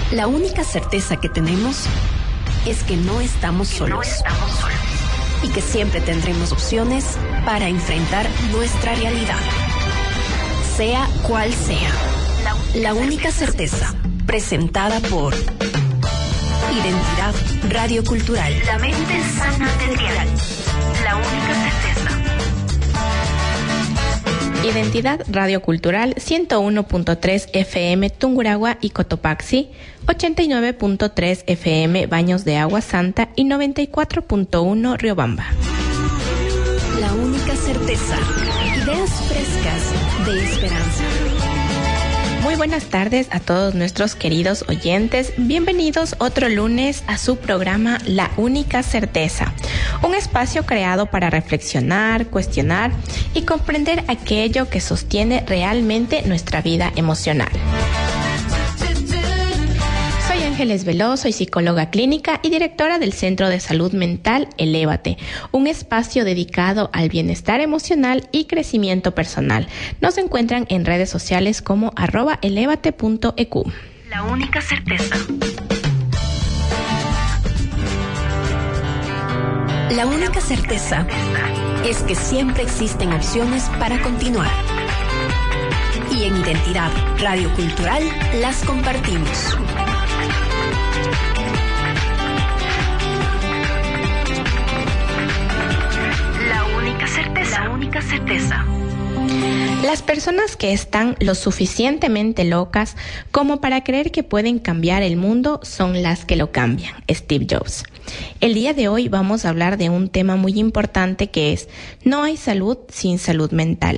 La única certeza que tenemos es que no estamos solos. Y que siempre tendremos opciones para enfrentar nuestra realidad. Sea cual sea. La única certeza. Presentada por Identidad Radiocultural. La mente sana material. La única certeza. Identidad Radiocultural 101.3 FM Tungurahua y Cotopaxi, 89.3 FM Baños de Agua Santa y 94.1 Riobamba. La única certeza. Ideas frescas de esperanza. Muy buenas tardes a todos nuestros queridos oyentes. Bienvenidos otro lunes a su programa La Única Certeza, un espacio creado para reflexionar, cuestionar y comprender aquello que sostiene realmente nuestra vida emocional. Soy Ángeles Veloz, soy psicóloga clínica y directora del Centro de Salud Mental Elévate, un espacio dedicado al bienestar emocional y crecimiento personal. Nos encuentran en redes sociales como @elevate.eq. La única certeza. La única certeza es que siempre existen opciones para continuar. Y en Identidad Radiocultural las compartimos. La única certeza. Las personas que están lo suficientemente locas como para creer que pueden cambiar el mundo son las que lo cambian. Steve Jobs. El día de hoy vamos a hablar de un tema muy importante que es: no hay salud sin salud mental.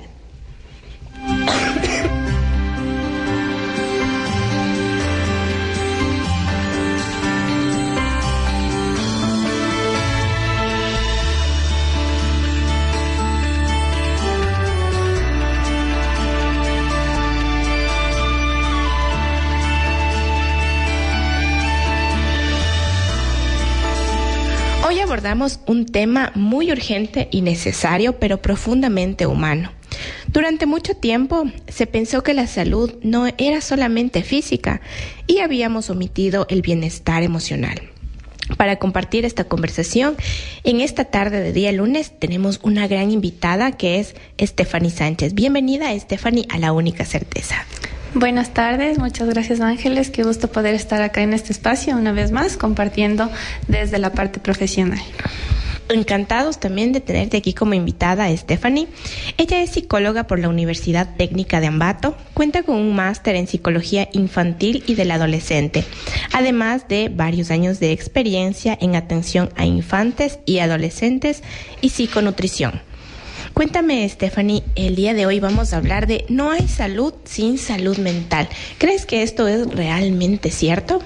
Hoy abordamos un tema muy urgente y necesario, pero profundamente humano. Durante mucho tiempo se pensó que la salud no era solamente física y habíamos omitido el bienestar emocional. Para compartir esta conversación, en esta tarde de día lunes tenemos una gran invitada que es Stephanie Sánchez. Bienvenida, Stephanie, a La Única Certeza. Buenas tardes, muchas gracias Ángeles, qué gusto poder estar acá en este espacio una vez más compartiendo desde la parte profesional. Encantados también de tenerte aquí como invitada, Stephanie. Ella es psicóloga por la Universidad Técnica de Ambato, cuenta con un máster en psicología infantil y del adolescente, además de varios años de experiencia en atención a infantes y adolescentes y psiconutrición. Cuéntame, Stephanie, el día de hoy vamos a hablar de no hay salud sin salud mental. ¿Crees que esto es realmente cierto?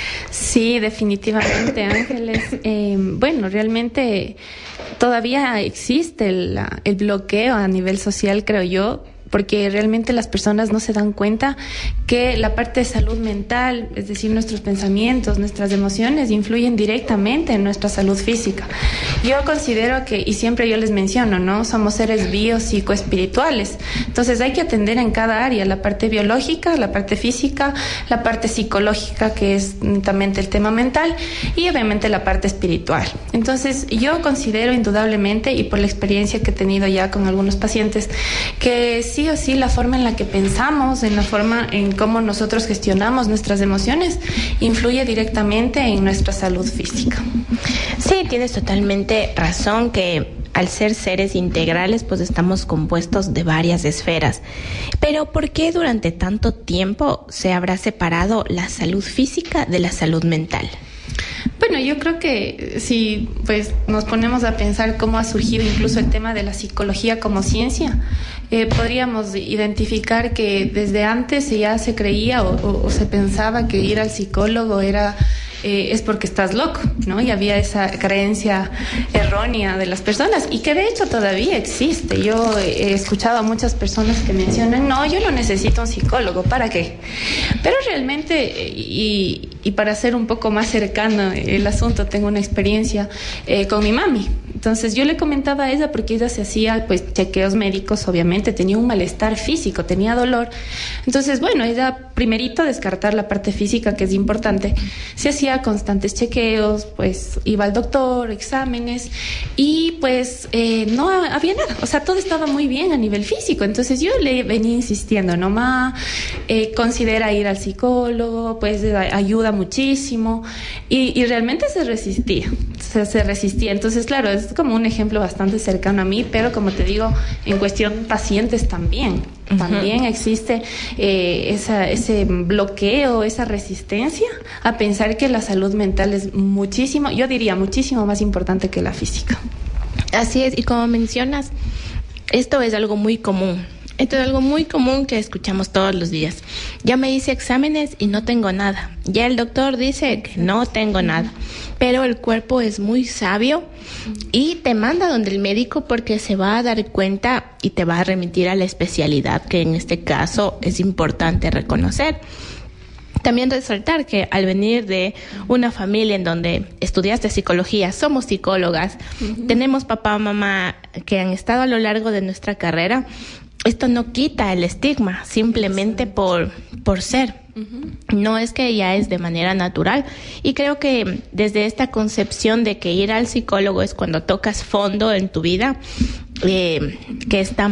Sí, definitivamente, Ángeles. Bueno, realmente todavía existe el bloqueo a nivel social, creo yo, porque realmente las personas no se dan cuenta que la parte de salud mental, es decir, nuestros pensamientos, nuestras emociones, influyen directamente en nuestra salud física. Yo considero que, y siempre yo les menciono, ¿no? Somos seres biopsicoespirituales. Entonces hay que atender en cada área, la parte biológica, la parte física, la parte psicológica, que es netamente el tema mental, y obviamente la parte espiritual. Entonces yo considero indudablemente, y por la experiencia que he tenido ya con algunos pacientes, que sí o sí la forma en la que pensamos, en la forma en cómo nosotros gestionamos nuestras emociones, influye directamente en nuestra salud física. Sí, tienes totalmente razón que al ser seres integrales, pues estamos compuestos de varias esferas. Pero ¿por qué durante tanto tiempo se habrá separado la salud física de la salud mental? Bueno, yo creo que si pues nos ponemos a pensar cómo ha surgido incluso el tema de la psicología como ciencia, podríamos identificar que desde antes ya se creía o se pensaba que ir al psicólogo era es porque estás loco, ¿no? Y había esa creencia errónea de las personas y que de hecho todavía existe. Yo he escuchado a muchas personas que mencionan, no, yo no necesito un psicólogo, ¿para qué? Pero realmente, y para ser un poco más cercano el asunto, tengo una experiencia con mi mami. Entonces yo le comentaba a ella porque ella se hacía pues chequeos médicos, obviamente, tenía un malestar físico, tenía dolor. Entonces, bueno, ella primerito descartar la parte física, que es importante, se hacía constantes chequeos, pues iba al doctor, exámenes, y pues no había nada, o sea, todo estaba muy bien a nivel físico. Entonces yo le venía insistiendo, no ma, considera ir al psicólogo, pues ayuda muchísimo, y realmente se resistía. Entonces, claro, es como un ejemplo bastante cercano a mí, pero como te digo, en cuestión pacientes también existe ese bloqueo, esa resistencia a pensar que la salud mental es muchísimo, yo diría muchísimo más importante que la física. Así es, y como mencionas, esto es algo muy común. Esto es algo muy común que escuchamos todos los días. Ya me hice exámenes y no tengo nada. Ya el doctor dice que no tengo nada. Pero el cuerpo es muy sabio y te manda donde el médico porque se va a dar cuenta y te va a remitir a la especialidad, que en este caso es importante reconocer. También resaltar que al venir de una familia en donde estudiaste psicología, somos psicólogas, tenemos papá o mamá que han estado a lo largo de nuestra carrera, esto no quita el estigma, simplemente por ser. No es que ya es de manera natural. Y creo que desde esta concepción de que ir al psicólogo es cuando tocas fondo en tu vida, que está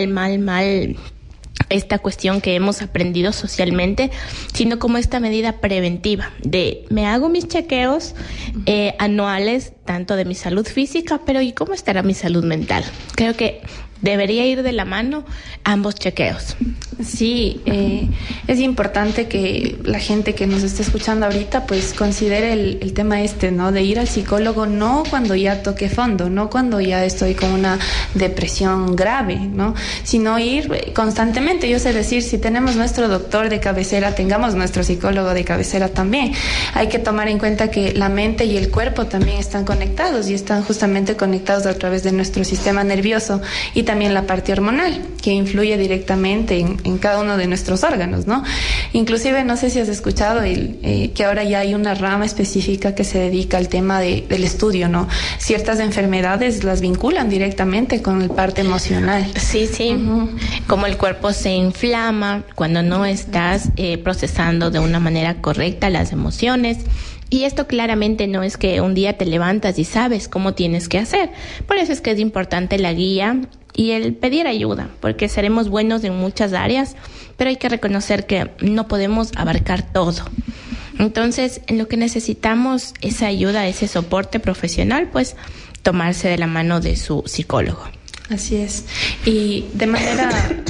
mal esta cuestión que hemos aprendido socialmente, sino como esta medida preventiva de me hago mis chequeos anuales, tanto de mi salud física, pero ¿y cómo estará mi salud mental? Creo que debería ir de la mano ambos chequeos. Sí, es importante que la gente que nos esté escuchando ahorita pues considere el tema ¿no? De ir al psicólogo no cuando ya toque fondo, no cuando ya estoy con una depresión grave, ¿no? Sino ir constantemente. Yo sé decir, si tenemos nuestro doctor de cabecera, tengamos nuestro psicólogo de cabecera también. Hay que tomar en cuenta que la mente y el cuerpo también están conectados y están justamente conectados a través de nuestro sistema nervioso y también la parte hormonal, que influye directamente en cada uno de nuestros órganos, ¿no? Inclusive, no sé si has escuchado que ahora ya hay una rama específica que se dedica al tema del estudio, ¿no? Ciertas enfermedades las vinculan directamente con el parte emocional. Sí. Como el cuerpo se inflama cuando no estás procesando de una manera correcta las emociones. Y esto claramente no es que un día te levantas y sabes cómo tienes que hacer. Por eso es que es importante la guía y el pedir ayuda, porque seremos buenos en muchas áreas, pero hay que reconocer que no podemos abarcar todo. Entonces, en lo que necesitamos esa ayuda, ese soporte profesional, pues tomarse de la mano de su psicólogo. Así es. Y de manera,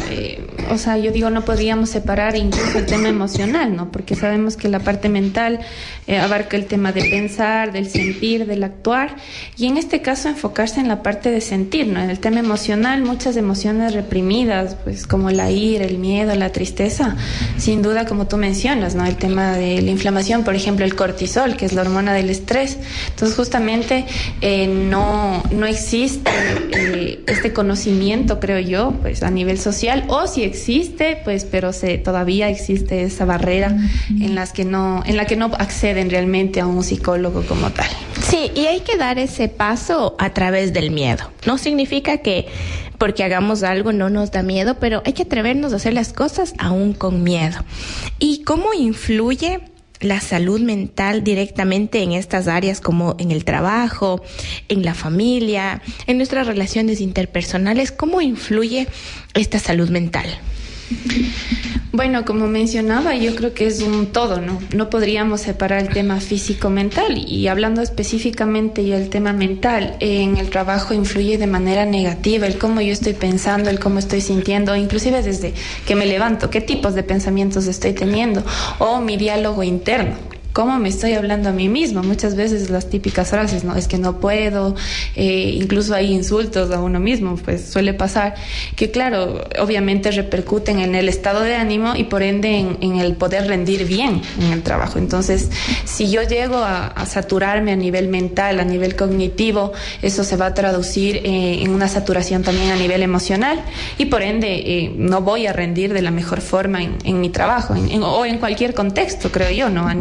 yo digo, no podríamos separar incluso el tema emocional, ¿no? Porque sabemos que la parte mental abarca el tema de pensar, del sentir, del actuar, y en este caso enfocarse en la parte de sentir, ¿no? En el tema emocional, muchas emociones reprimidas, pues como la ira, el miedo, la tristeza, sin duda, como tú mencionas, ¿no? El tema de la inflamación, por ejemplo, el cortisol, que es la hormona del estrés. Entonces, justamente, no existe este conocimiento, creo yo, pues a nivel social, o si existe, pues, pero todavía existe esa barrera en la que no acceden realmente a un psicólogo como tal. Sí, y hay que dar ese paso a través del miedo. No significa que porque hagamos algo no nos da miedo, pero hay que atrevernos a hacer las cosas aún con miedo. ¿Y cómo influye la salud mental directamente en estas áreas, como en el trabajo, en la familia, en nuestras relaciones interpersonales? ¿Cómo influye esta salud mental? Bueno, como mencionaba, yo creo que es un todo, ¿no? No podríamos separar el tema físico-mental, y hablando específicamente ya del tema mental, en el trabajo influye de manera negativa el cómo yo estoy pensando, el cómo estoy sintiendo, inclusive desde que me levanto, qué tipos de pensamientos estoy teniendo, o mi diálogo interno. ¿Cómo me estoy hablando a mí mismo? Muchas veces las típicas frases, ¿no? Es que no puedo, incluso hay insultos a uno mismo, pues suele pasar, que claro, obviamente repercuten en el estado de ánimo y por ende en el poder rendir bien en el trabajo. Entonces, si yo llego a saturarme a nivel mental, a nivel cognitivo, eso se va a traducir en una saturación también a nivel emocional y por ende no voy a rendir de la mejor forma en mi trabajo o en cualquier contexto, creo yo, ¿no? A nivel familiar,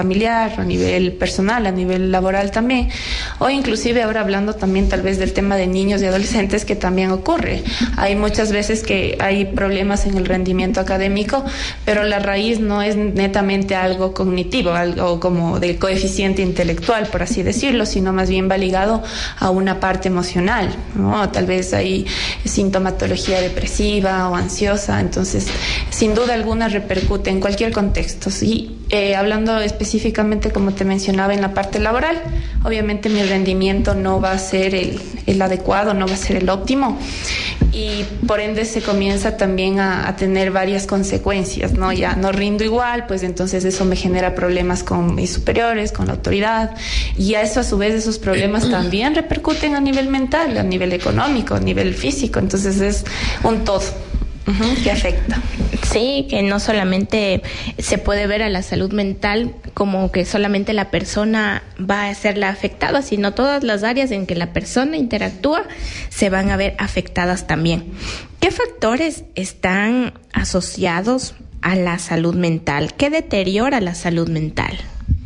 familiar, a nivel personal, a nivel laboral también, o inclusive ahora hablando también tal vez del tema de niños y adolescentes, que también ocurre. Hay muchas veces que hay problemas en el rendimiento académico, pero la raíz no es netamente algo cognitivo, algo como del coeficiente intelectual, por así decirlo, sino más bien va ligado a una parte emocional, ¿no? Tal vez hay sintomatología depresiva o ansiosa, entonces sin duda alguna repercute en cualquier contexto. Sí, hablando específicamente, como te mencionaba, en la parte laboral, obviamente mi rendimiento no va a ser el adecuado, no va a ser el óptimo, y por ende se comienza también a tener varias consecuencias, ¿no? Ya no rindo igual, pues entonces eso me genera problemas con mis superiores, con la autoridad, y a eso, a su vez, esos problemas también repercuten a nivel mental, a nivel económico, a nivel físico. Entonces es un todo que afecta. Sí, que no solamente se puede ver a la salud mental como que solamente la persona va a ser la afectada, sino todas las áreas en que la persona interactúa se van a ver afectadas también. ¿Qué factores están asociados a la salud mental? ¿Qué deteriora la salud mental?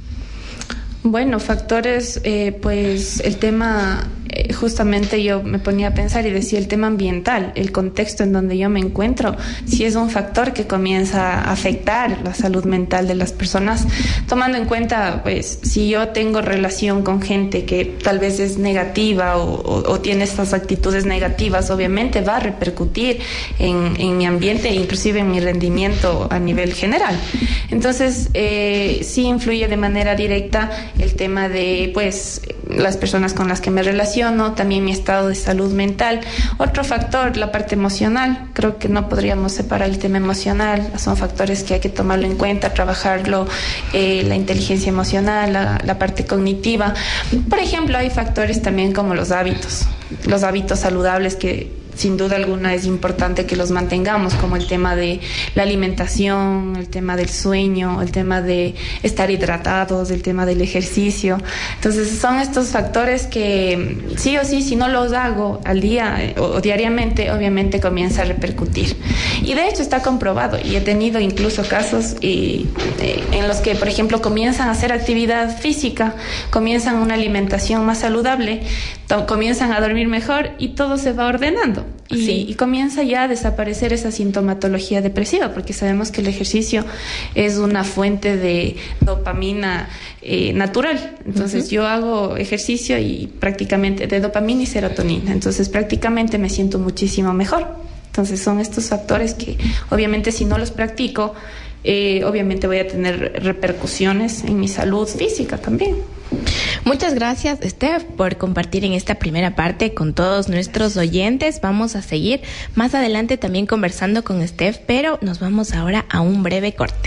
Bueno, factores, pues el tema, justamente yo me ponía a pensar y decía el tema ambiental, el contexto en donde yo me encuentro, si es un factor que comienza a afectar la salud mental de las personas, tomando en cuenta, pues, si yo tengo relación con gente que tal vez es negativa o tiene estas actitudes negativas, obviamente va a repercutir en mi ambiente e inclusive en mi rendimiento a nivel general. Entonces, sí influye de manera directa el tema de, pues, las personas con las que me relaciono, también mi estado de salud mental. Otro factor, la parte emocional. Creo que no podríamos separar el tema emocional. Son factores que hay que tomarlo en cuenta, trabajarlo, la inteligencia emocional, la parte cognitiva. Por ejemplo, hay factores también como los hábitos saludables que sin duda alguna es importante que los mantengamos, como el tema de la alimentación, el tema del sueño, el tema de estar hidratados, el tema del ejercicio. Entonces son estos factores que sí o sí, si no los hago al día o diariamente, obviamente comienza a repercutir. Y de hecho está comprobado, y he tenido incluso casos en los que, por ejemplo, comienzan a hacer actividad física, comienzan una alimentación más saludable, comienzan a dormir mejor y todo se va ordenando. Y comienza ya a desaparecer esa sintomatología depresiva, porque sabemos que el ejercicio es una fuente de dopamina natural. Entonces yo hago ejercicio y prácticamente de dopamina y serotonina, entonces prácticamente me siento muchísimo mejor. Entonces son estos factores que obviamente si no los practico, obviamente voy a tener repercusiones en mi salud física también. Muchas gracias, Steph, por compartir en esta primera parte con todos nuestros oyentes. Vamos a seguir más adelante también conversando con Steph, pero nos vamos ahora a un breve corte.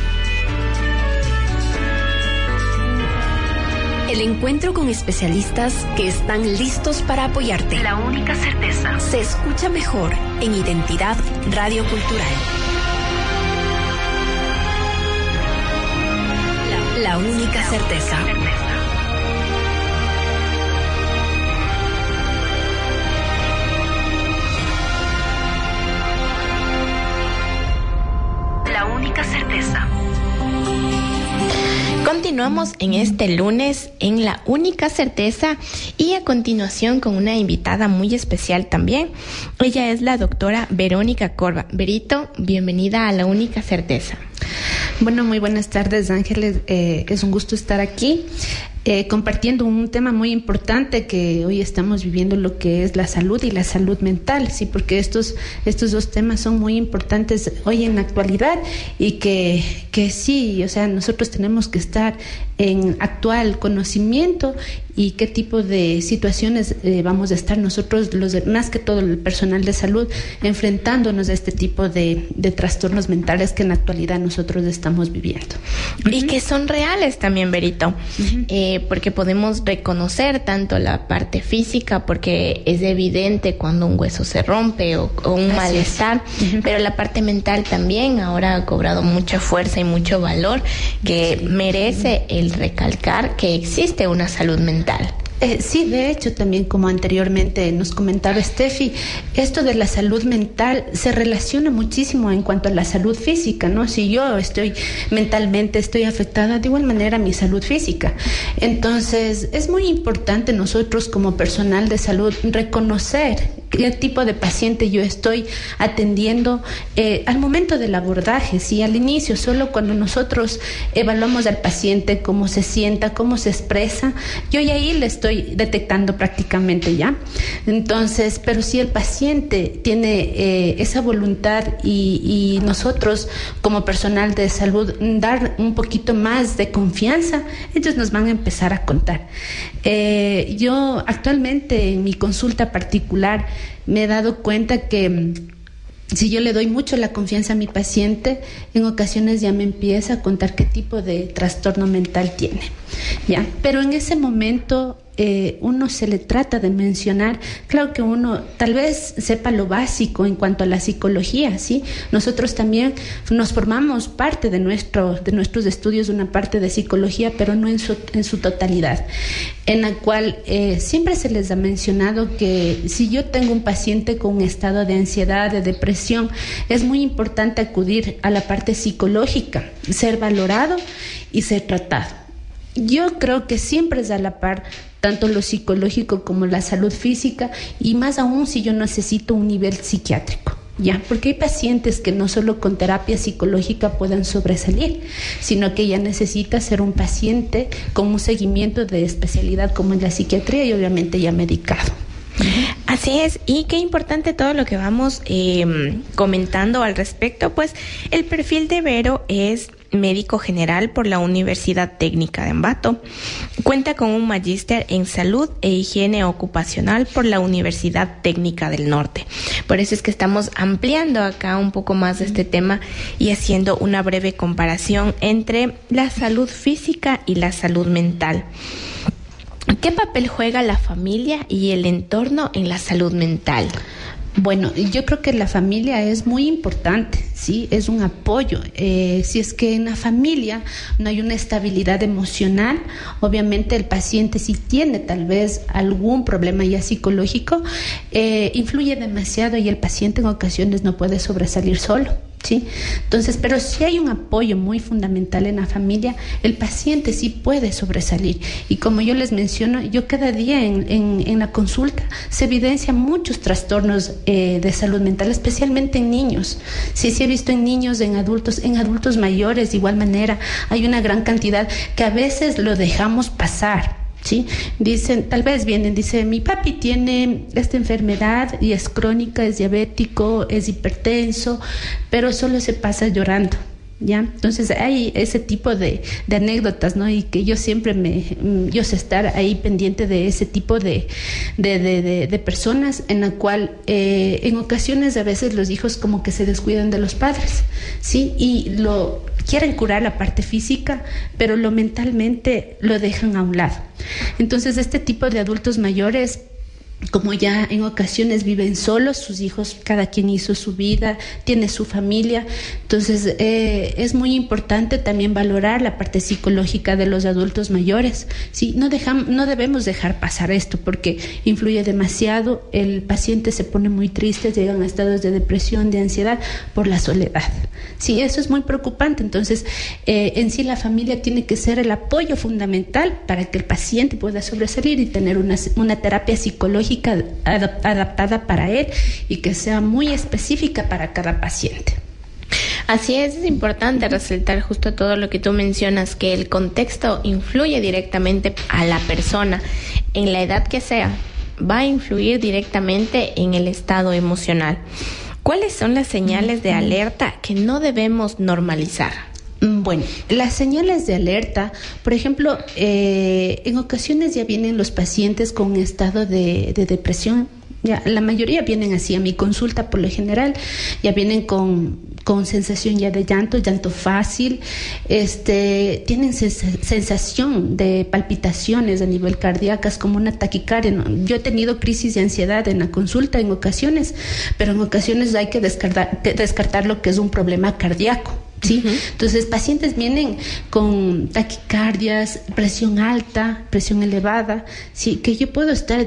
El encuentro con especialistas que están listos para apoyarte. La única certeza. Se escucha mejor en Identidad Radio Cultural. La única certeza. La única certeza. Continuamos en este lunes en La Única Certeza y a continuación con una invitada muy especial también. Ella es la doctora Verónica Corva. Verito, bienvenida a La Única Certeza. Bueno, muy buenas tardes, Ángeles. Es un gusto estar aquí compartiendo un tema muy importante que hoy estamos viviendo, lo que es la salud y la salud mental, sí, porque estos dos temas son muy importantes hoy en la actualidad y que sí, o sea, nosotros tenemos que estar en actual conocimiento y qué tipo de situaciones vamos a estar nosotros, más que todo el personal de salud, enfrentándonos a este tipo de trastornos mentales que en la actualidad nosotros estamos viviendo. Y que son reales también, Verito, porque podemos reconocer tanto la parte física, porque es evidente cuando un hueso se rompe o un malestar, pero la parte mental también ahora ha cobrado mucha fuerza y mucho valor, que merece el recalcar que existe una salud mental. Sí, de hecho, también como anteriormente nos comentaba Steffi, esto de la salud mental se relaciona muchísimo en cuanto a la salud física, ¿no? Si yo mentalmente estoy afectada, de igual manera mi salud física. Entonces, es muy importante nosotros como personal de salud reconocer qué tipo de paciente yo estoy atendiendo al momento del abordaje, ¿sí? Al inicio, solo cuando nosotros evaluamos al paciente, cómo se sienta, cómo se expresa, yo ya ahí le estoy detectando prácticamente ya. Entonces, pero si el paciente tiene esa voluntad y nosotros como personal de salud dar un poquito más de confianza, ellos nos van a empezar a contar. Yo actualmente en mi consulta particular me he dado cuenta que si yo le doy mucho la confianza a mi paciente, en ocasiones ya me empieza a contar qué tipo de trastorno mental tiene, ¿ya? Pero en ese momento uno se le trata de mencionar, claro que uno tal vez sepa lo básico en cuanto a la psicología, ¿sí? Nosotros también nos formamos parte de nuestros estudios, una parte de psicología, pero no en su totalidad, en la cual siempre se les ha mencionado que si yo tengo un paciente con un estado de ansiedad, de depresión, es muy importante acudir a la parte psicológica, ser valorado y ser tratado. Yo creo que siempre es a la par tanto lo psicológico como la salud física, y más aún si yo necesito un nivel psiquiátrico, ¿ya? Porque hay pacientes que no solo con terapia psicológica puedan sobresalir, sino que ya necesita ser un paciente con un seguimiento de especialidad como en la psiquiatría y obviamente ya medicado. Así es, y qué importante todo lo que vamos comentando al respecto. Pues el perfil de Vero es médico general por la Universidad Técnica de Ambato. Cuenta con un magíster en salud e higiene ocupacional por la Universidad Técnica del Norte. Por eso es que estamos ampliando acá un poco más este tema y haciendo una breve comparación entre la salud física y la salud mental. ¿Qué papel juega la familia y el entorno en la salud mental? Bueno, yo creo que la familia es muy importante, ¿sí? Es un apoyo. Si es que en la familia no hay una estabilidad emocional, obviamente el paciente, si tiene tal vez algún problema ya psicológico, influye demasiado y el paciente en ocasiones no puede sobresalir solo, ¿sí? Entonces, pero si hay un apoyo muy fundamental en la familia, el paciente sí puede sobresalir. Y como yo les menciono, yo cada día en la consulta se evidencian muchos trastornos de salud mental, especialmente en niños. Sí, he visto en niños, en adultos mayores de igual manera. Hay una gran cantidad que a veces lo dejamos pasar, ¿sí? Dicen, tal vez vienen, dice, mi papi tiene esta enfermedad y es crónica, es diabético, es hipertenso, pero solo se pasa llorando, ¿ya? Entonces hay ese tipo de anécdotas, ¿no? Y que yo siempre yo sé estar ahí pendiente de ese tipo de personas en la cual en ocasiones a veces los hijos como que se descuidan de los padres, ¿sí? Y quieren curar la parte física, pero lo mentalmente lo dejan a un lado. Entonces este tipo de adultos mayores, como ya en ocasiones viven solos, sus hijos, cada quien hizo su vida, tiene su familia, entonces es muy importante también valorar la parte psicológica de los adultos mayores, ¿sí? No debemos dejar pasar esto porque influye demasiado, el paciente se pone muy triste, llegan a estados de depresión, de ansiedad por la soledad, sí, eso es muy preocupante. Entonces en sí la familia tiene que ser el apoyo fundamental para que el paciente pueda sobresalir y tener una terapia psicológica adaptada para él y que sea muy específica para cada paciente. Así es importante resaltar justo todo lo que tú mencionas, que el contexto influye directamente a la persona, en la edad que sea, va a influir directamente en el estado emocional. ¿Cuáles son las señales de alerta que no debemos normalizar? Bueno, las señales de alerta, por ejemplo, en ocasiones ya vienen los pacientes con un estado de depresión. Ya, la mayoría vienen así a mi consulta, por lo general, ya vienen con sensación ya de llanto fácil, tienen sensación de palpitaciones a nivel cardíaco, como una taquicardia, ¿no? Yo he tenido crisis de ansiedad en la consulta en ocasiones, pero en ocasiones hay que descartar lo que es un problema cardíaco, ¿sí? Entonces, pacientes vienen con taquicardias, presión alta, presión elevada, ¿sí? Que yo puedo estar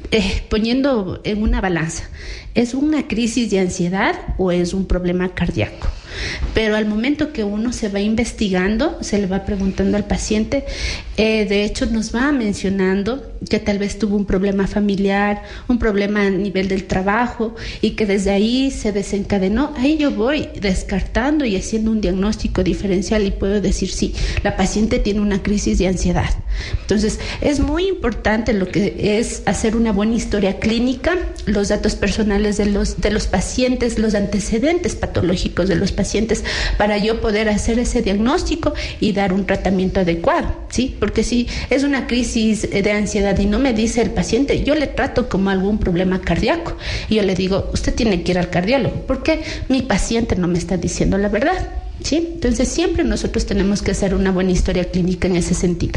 poniendo en una balanza. ¿Es una crisis de ansiedad o es un problema cardíaco? Pero al momento que uno se va investigando, se le va preguntando al paciente, de hecho nos va mencionando que tal vez tuvo un problema familiar, un problema a nivel del trabajo y que desde ahí se desencadenó. Ahí yo voy descartando y haciendo un diagnóstico diferencial y puedo decir, sí, la paciente tiene una crisis de ansiedad. Entonces, es muy importante lo que es hacer una buena historia clínica, los datos personales de los pacientes, los antecedentes patológicos de los pacientes, para yo poder hacer ese diagnóstico y dar un tratamiento adecuado, ¿sí? Porque si es una crisis de ansiedad y no me dice el paciente, yo le trato como algún problema cardíaco y yo le digo, usted tiene que ir al cardiólogo, porque mi paciente no me está diciendo la verdad, ¿sí? Entonces siempre nosotros tenemos que hacer una buena historia clínica en ese sentido.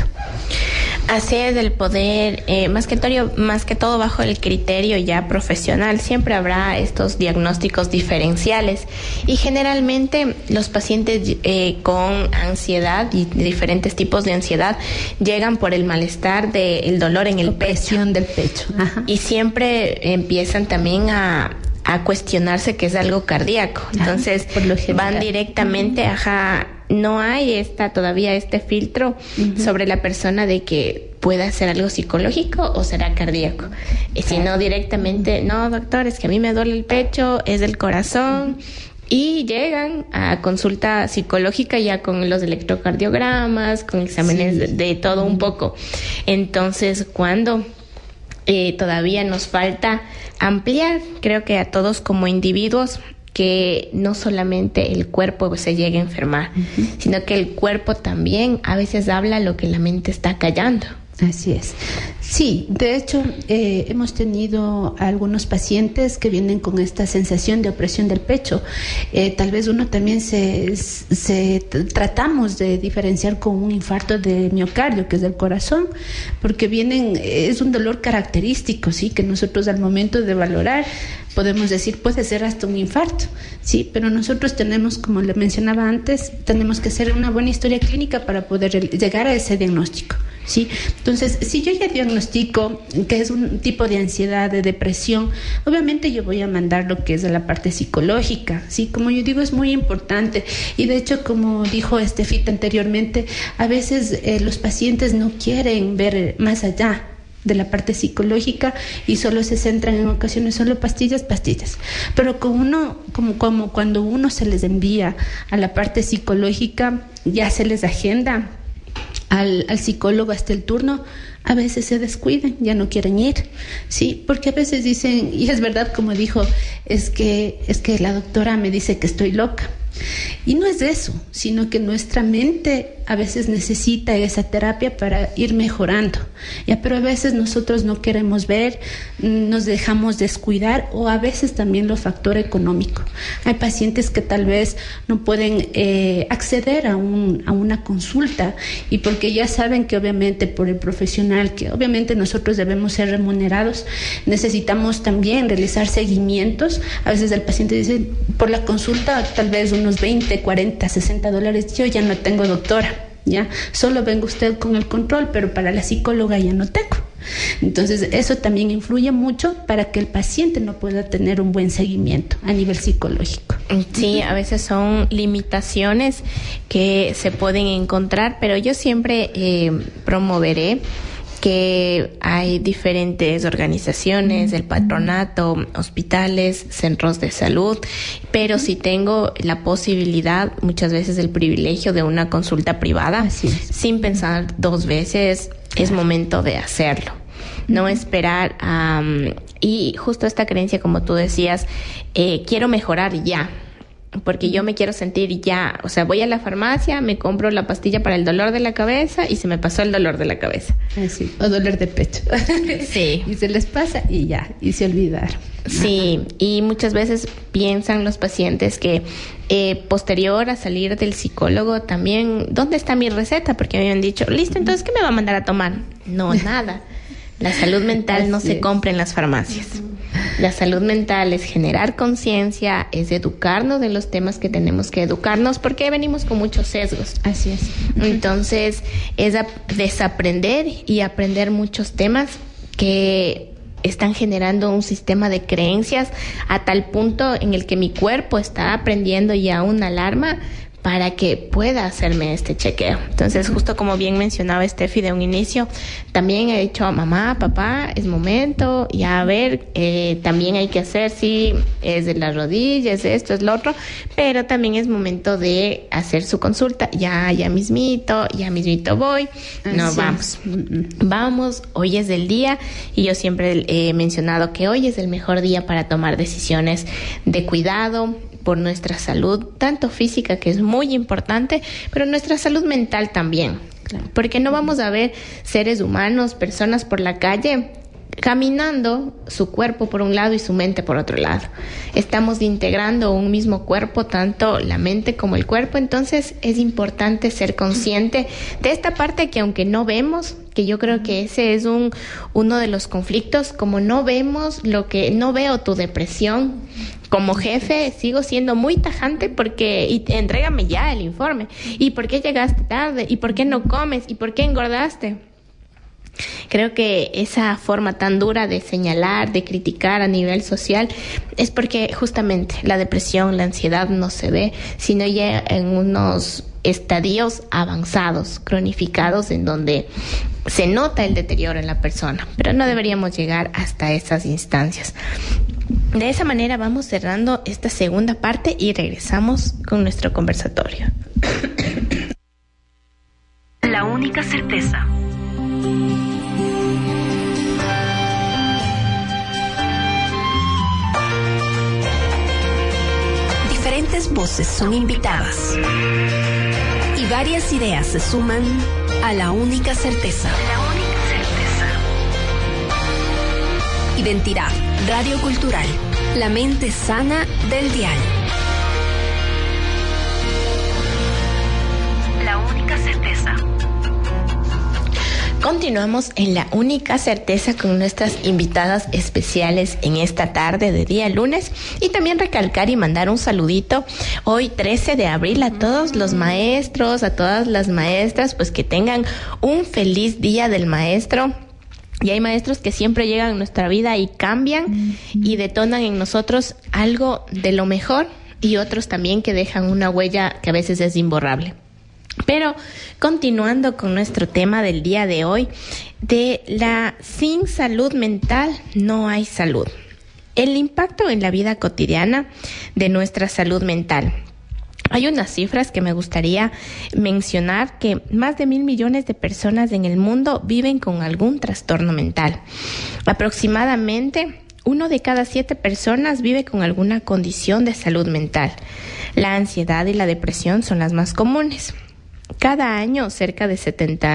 Así es, el poder, más que todo bajo el criterio ya profesional, siempre habrá estos diagnósticos diferenciales y generalmente los pacientes con ansiedad y diferentes tipos de ansiedad llegan por el malestar del dolor en el pecho. Presión del pecho. Ajá. Y siempre empiezan también a cuestionarse que es algo cardíaco. Entonces van directamente, no hay todavía este filtro sobre la persona de que pueda ser algo psicológico o será cardíaco. Y si no, directamente, no, doctor, es que a mí me duele el pecho, es del corazón. Y llegan a consulta psicológica ya con los electrocardiogramas, con exámenes de todo un poco. Entonces, cuando todavía nos falta ampliar, creo que a todos como individuos, que no solamente el cuerpo se llegue a enfermar, sino que el cuerpo también a veces habla lo que la mente está callando. Así es. Sí, de hecho, hemos tenido algunos pacientes que vienen con esta sensación de opresión del pecho. Tal vez uno también tratamos de diferenciar con un infarto de miocardio, que es del corazón, porque es un dolor característico, sí, que nosotros al momento de valorar podemos decir, puede ser hasta un infarto, sí, pero nosotros tenemos, como le mencionaba antes, tenemos que hacer una buena historia clínica para poder llegar a ese diagnóstico, sí. Entonces, si yo ya diagnostico que es un tipo de ansiedad, de depresión, obviamente yo voy a mandar lo que es de la parte psicológica, sí. Como yo digo, es muy importante y de hecho, como dijo Estefita anteriormente, a veces los pacientes no quieren ver más allá de la parte psicológica y solo se centran en ocasiones solo pastillas, pero como cuando uno se les envía a la parte psicológica, ya se les agenda al psicólogo hasta el turno, a veces se descuidan, ya no quieren ir, sí, porque a veces dicen, y es verdad como dijo, es que la doctora me dice que estoy loca. Y no es eso, sino que nuestra mente a veces necesita esa terapia para ir mejorando, ya, pero a veces nosotros no queremos ver, nos dejamos descuidar, o a veces también lo factor económico. Hay pacientes que tal vez no pueden acceder a una consulta, y porque ya saben que obviamente por el profesional, que obviamente nosotros debemos ser remunerados, necesitamos también realizar seguimientos. A veces el paciente dice, por la consulta tal vez unos 20, 40, 60 dólares, yo ya no tengo doctora, ya, solo vengo usted con el control, pero para la psicóloga ya no tengo. Entonces eso también influye mucho para que el paciente no pueda tener un buen seguimiento a nivel psicológico. Sí, a veces son limitaciones que se pueden encontrar, pero yo siempre promoveré que hay diferentes organizaciones, el patronato, hospitales, centros de salud, pero si tengo la posibilidad, muchas veces el privilegio de una consulta privada, sin pensar dos veces, es momento de hacerlo. No esperar y justo esta creencia, como tú decías, quiero mejorar ya. Porque yo me quiero sentir ya, o sea, voy a la farmacia, me compro la pastilla para el dolor de la cabeza y se me pasó el dolor de la cabeza. Sí, o dolor de pecho. Sí. Y se les pasa y ya, y se olvidaron. Sí, y muchas veces piensan los pacientes que posterior a salir del psicólogo también, ¿dónde está mi receta? Porque me habían dicho, listo, entonces, ¿qué me va a mandar a tomar? No, nada. La salud mental no se compra en las farmacias. La salud mental es generar conciencia, es educarnos de los temas que tenemos que educarnos, porque venimos con muchos sesgos. Así es. Entonces, es desaprender y aprender muchos temas que están generando un sistema de creencias a tal punto en el que mi cuerpo está aprendiendo ya una alarma para que pueda hacerme este chequeo. Entonces, justo como bien mencionaba Steffi de un inicio, también he dicho a mamá, papá, es momento, ya a ver, también hay que hacer, sí, es de las rodillas, esto, es lo otro, pero también es momento de hacer su consulta, ya mismito voy, vamos, hoy es el día, y yo siempre he mencionado que hoy es el mejor día para tomar decisiones de cuidado por nuestra salud, tanto física, que es muy importante, pero nuestra salud mental también. Claro. Porque no vamos a ver seres humanos, personas por la calle, caminando su cuerpo por un lado y su mente por otro lado. Estamos integrando un mismo cuerpo, tanto la mente como el cuerpo, entonces es importante ser consciente de esta parte que aunque no vemos, que yo creo que ese es uno de los conflictos, como no vemos no veo tu depresión. Como jefe sigo siendo muy tajante porque entrégame ya el informe. ¿Y por qué llegaste tarde? ¿Y por qué no comes? ¿Y por qué engordaste? Creo que esa forma tan dura de señalar, de criticar a nivel social, es porque justamente la depresión, la ansiedad no se ve, sino ya en unos estadios avanzados, cronificados, en donde se nota el deterioro en la persona, pero no deberíamos llegar hasta esas instancias. De esa manera vamos cerrando esta segunda parte y regresamos con nuestro conversatorio. La única certeza. Diferentes voces son invitadas y varias ideas se suman a la única certeza. La única certeza. Identidad radiocultural, la mente sana del dial. La única certeza. Continuamos en La Única Certeza con nuestras invitadas especiales en esta tarde de día lunes, y también recalcar y mandar un saludito hoy 13 de abril a todos los maestros, a todas las maestras, pues que tengan un feliz día del maestro. Y hay maestros que siempre llegan a nuestra vida y cambian y detonan en nosotros algo de lo mejor, y otros también que dejan una huella que a veces es imborrable. Pero continuando con nuestro tema del día de hoy, sin salud mental no hay salud. El impacto en la vida cotidiana de nuestra salud mental. Hay unas cifras que me gustaría mencionar, que más de 1,000 millones de personas en el mundo viven con algún trastorno mental. Aproximadamente 1 de cada 7 personas vive con alguna condición de salud mental. La ansiedad y la depresión son las más comunes. Cada año, cerca de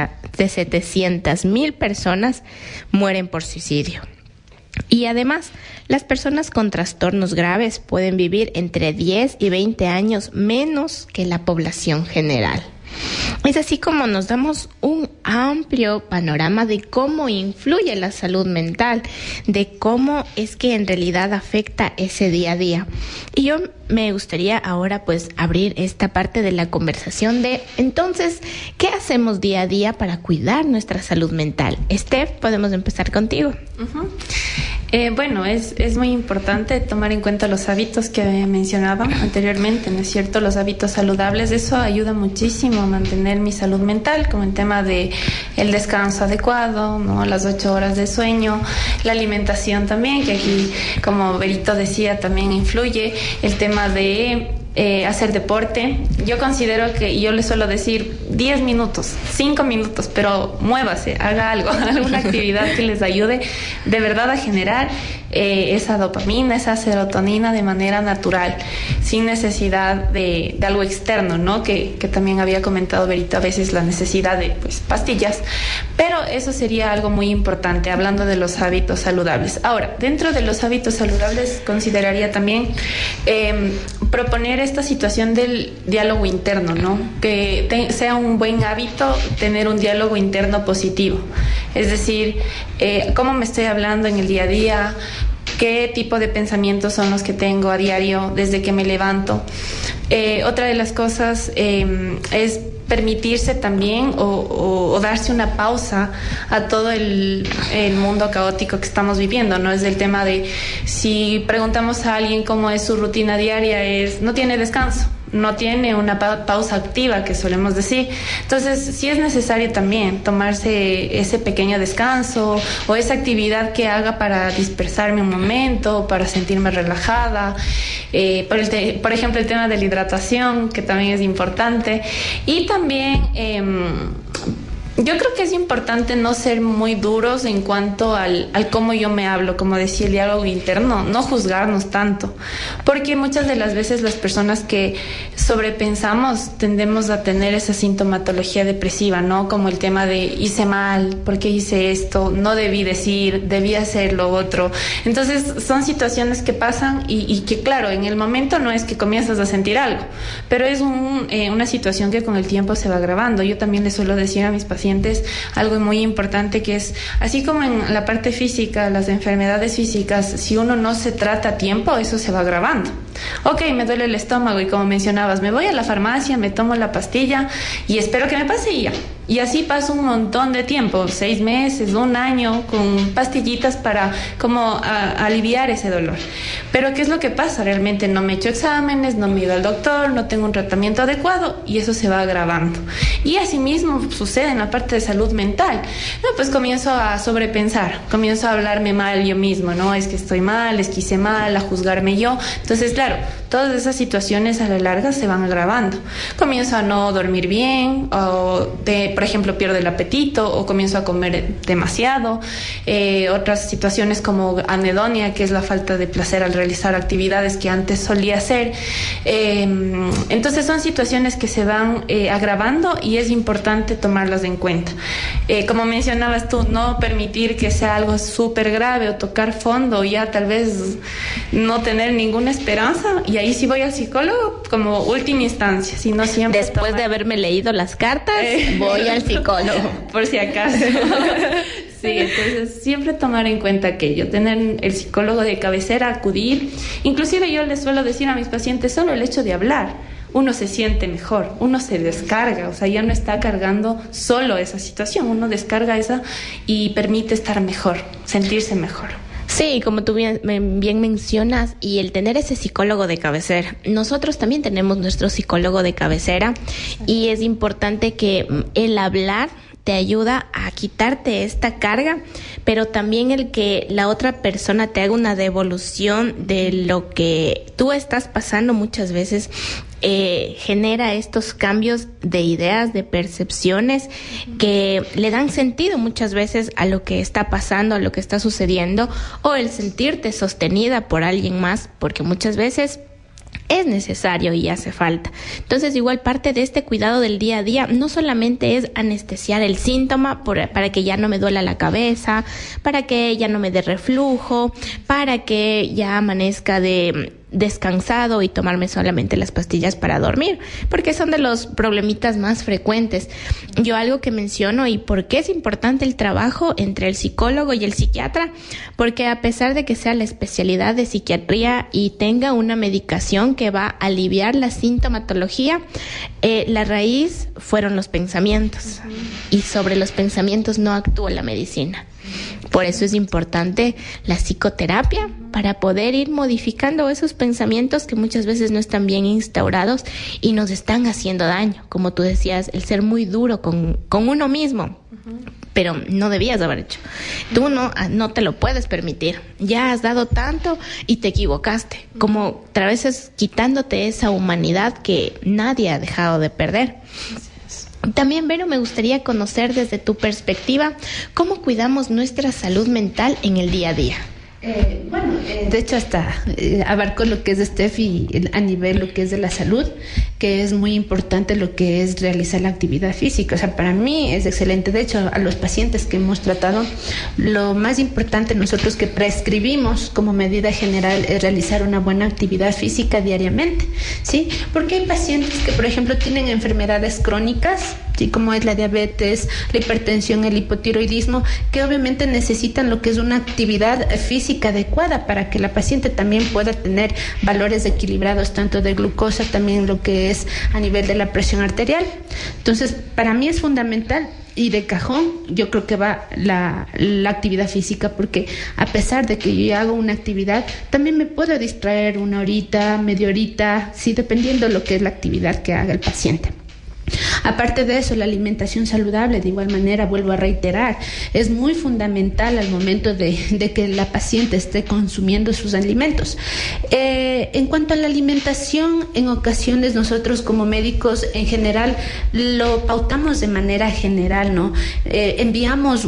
700,000 personas mueren por suicidio. Y además, las personas con trastornos graves pueden vivir entre 10 y 20 años menos que la población general. Es así como nos damos un amplio panorama de cómo influye la salud mental, de cómo es que en realidad afecta ese día a día. Y yo me gustaría ahora pues abrir esta parte de la conversación de, entonces, ¿qué hacemos día a día para cuidar nuestra salud mental? Steph, podemos empezar contigo. Uh-huh. Bueno, es muy importante tomar en cuenta los hábitos que mencionaba anteriormente, ¿no es cierto? Los hábitos saludables, eso ayuda muchísimo a mantener mi salud mental, como el tema de el descanso adecuado, ¿no? Las 8 horas de sueño, la alimentación también, que aquí, como Berito decía, también influye, el tema de hacer deporte. Yo considero que, y yo le suelo decir 10 minutos, 5 minutos, pero muévase, haga algo, alguna actividad que les ayude de verdad a generar esa dopamina, esa serotonina de manera natural, sin necesidad de algo externo, ¿no? Que también había comentado Berito, a veces la necesidad de pastillas, pero eso sería algo muy importante, hablando de los hábitos saludables. Ahora, dentro de los hábitos saludables consideraría también proponer esta situación del diálogo interno, ¿no? Que sea un buen hábito tener un diálogo interno positivo, es decir, cómo me estoy hablando en el día a día, qué tipo de pensamientos son los que tengo a diario desde que me levanto. Otra de las cosas es permitirse también o darse una pausa a todo el mundo caótico que estamos viviendo, ¿no? Es el tema de, si preguntamos a alguien cómo es su rutina diaria, no tiene descanso, no tiene una pausa activa, que solemos decir. Entonces, sí es necesario también tomarse ese pequeño descanso o esa actividad que haga para dispersarme un momento, para sentirme relajada. Por ejemplo, el tema de la hidratación, que también es importante. Y también yo creo que es importante no ser muy duros en cuanto al cómo yo me hablo, como decía, el diálogo interno, no juzgarnos tanto, porque muchas de las veces las personas que sobrepensamos tendemos a tener esa sintomatología depresiva, ¿no? Como el tema de hice mal, ¿por qué hice esto? No debí decir, debí hacer lo otro. Entonces son situaciones que pasan y que, claro, en el momento no es que comienzas a sentir algo, pero es una situación que con el tiempo se va agravando. Yo también les suelo decir a mis pacientes algo muy importante, que es, así como en la parte física, las enfermedades físicas, si uno no se trata a tiempo, eso se va agravando. Ok, me duele el estómago y, como mencionabas, me voy a la farmacia, me tomo la pastilla y espero que me pase y ya. Y así paso un montón de tiempo, 6 meses, 1 año, con pastillitas para como aliviar ese dolor. Pero ¿qué es lo que pasa? Realmente no me he hecho exámenes, no me he ido al doctor, no tengo un tratamiento adecuado y eso se va agravando. Y asimismo sucede en la parte de salud mental. No, pues comienzo a sobrepensar, comienzo a hablarme mal yo mismo, ¿no? Es que estoy mal, es que hice mal, a juzgarme yo. Entonces, claro, todas esas situaciones a la larga se van agravando. Comienzo a no dormir bien, por ejemplo, pierdo el apetito o comienzo a comer demasiado. Otras situaciones como anedonia, que es la falta de placer al realizar actividades que antes solía hacer. Entonces son situaciones que se van agravando y es importante tomarlas en cuenta. Como mencionabas tú, no permitir que sea algo súper grave o tocar fondo, ya tal vez no tener ninguna esperanza, y ahí sí voy al psicólogo como última instancia, si no siempre después de haberme leído las cartas voy al psicólogo por si acaso. Sí, entonces siempre tomar en cuenta aquello, tener el psicólogo de cabecera, acudir. Inclusive yo les suelo decir a mis pacientes, solo el hecho de hablar, uno se siente mejor, uno se descarga, o sea, ya no está cargando solo esa situación, uno descarga esa y permite estar mejor, sentirse mejor. Sí, como tú bien mencionas, y el tener ese psicólogo de cabecera. Nosotros también tenemos nuestro psicólogo de cabecera y es importante que el hablar te ayuda a quitarte esta carga, pero también el que la otra persona te haga una devolución de lo que tú estás pasando muchas veces genera estos cambios de ideas, de percepciones que le dan sentido muchas veces a lo que está pasando, a lo que está sucediendo, o el sentirte sostenida por alguien más, porque muchas veces es necesario y hace falta. Entonces, igual parte de este cuidado del día a día no solamente es anestesiar el síntoma para que ya no me duela la cabeza, para que ya no me dé reflujo, para que ya amanezca descansado y tomarme solamente las pastillas para dormir, porque son de los problemitas más frecuentes. Yo algo que menciono y por qué es importante el trabajo entre el psicólogo y el psiquiatra, porque a pesar de que sea la especialidad de psiquiatría y tenga una medicación que va a aliviar la sintomatología, la raíz fueron los pensamientos, y sobre los pensamientos no actúa la medicina. Por eso es importante la psicoterapia, para poder ir modificando esos pensamientos que muchas veces no están bien instaurados y nos están haciendo daño. Como tú decías, el ser muy duro con uno mismo, pero no debías haber hecho. Tú no te lo puedes permitir. Ya has dado tanto y te equivocaste. Como a veces quitándote esa humanidad que nadie ha dejado de perder. También, Vero, me gustaría conocer desde tu perspectiva cómo cuidamos nuestra salud mental en el día a día. De hecho hasta abarco lo que es Steffi a nivel lo que es de la salud, que es muy importante lo que es realizar la actividad física. O sea, para mí es excelente. De hecho, a los pacientes que hemos tratado, lo más importante nosotros que prescribimos como medida general es realizar una buena actividad física diariamente, ¿sí? Porque hay pacientes que, por ejemplo, tienen enfermedades crónicas, ¿sí? Como es la diabetes, la hipertensión, el hipotiroidismo, que obviamente necesitan lo que es una actividad física adecuada para que la paciente también pueda tener valores equilibrados, tanto de glucosa, también lo que es a nivel de la presión arterial. Entonces, para mí es fundamental. Y de cajón, yo creo que va la actividad física, porque a pesar de que yo hago una actividad, también me puedo distraer una horita, media horita, sí, dependiendo de lo que es la actividad que haga el paciente. Aparte de eso, la alimentación saludable, de igual manera, vuelvo a reiterar, es muy fundamental al momento de que la paciente esté consumiendo sus alimentos. En cuanto a la alimentación, en ocasiones nosotros como médicos en general lo pautamos de manera general, ¿no? Enviamos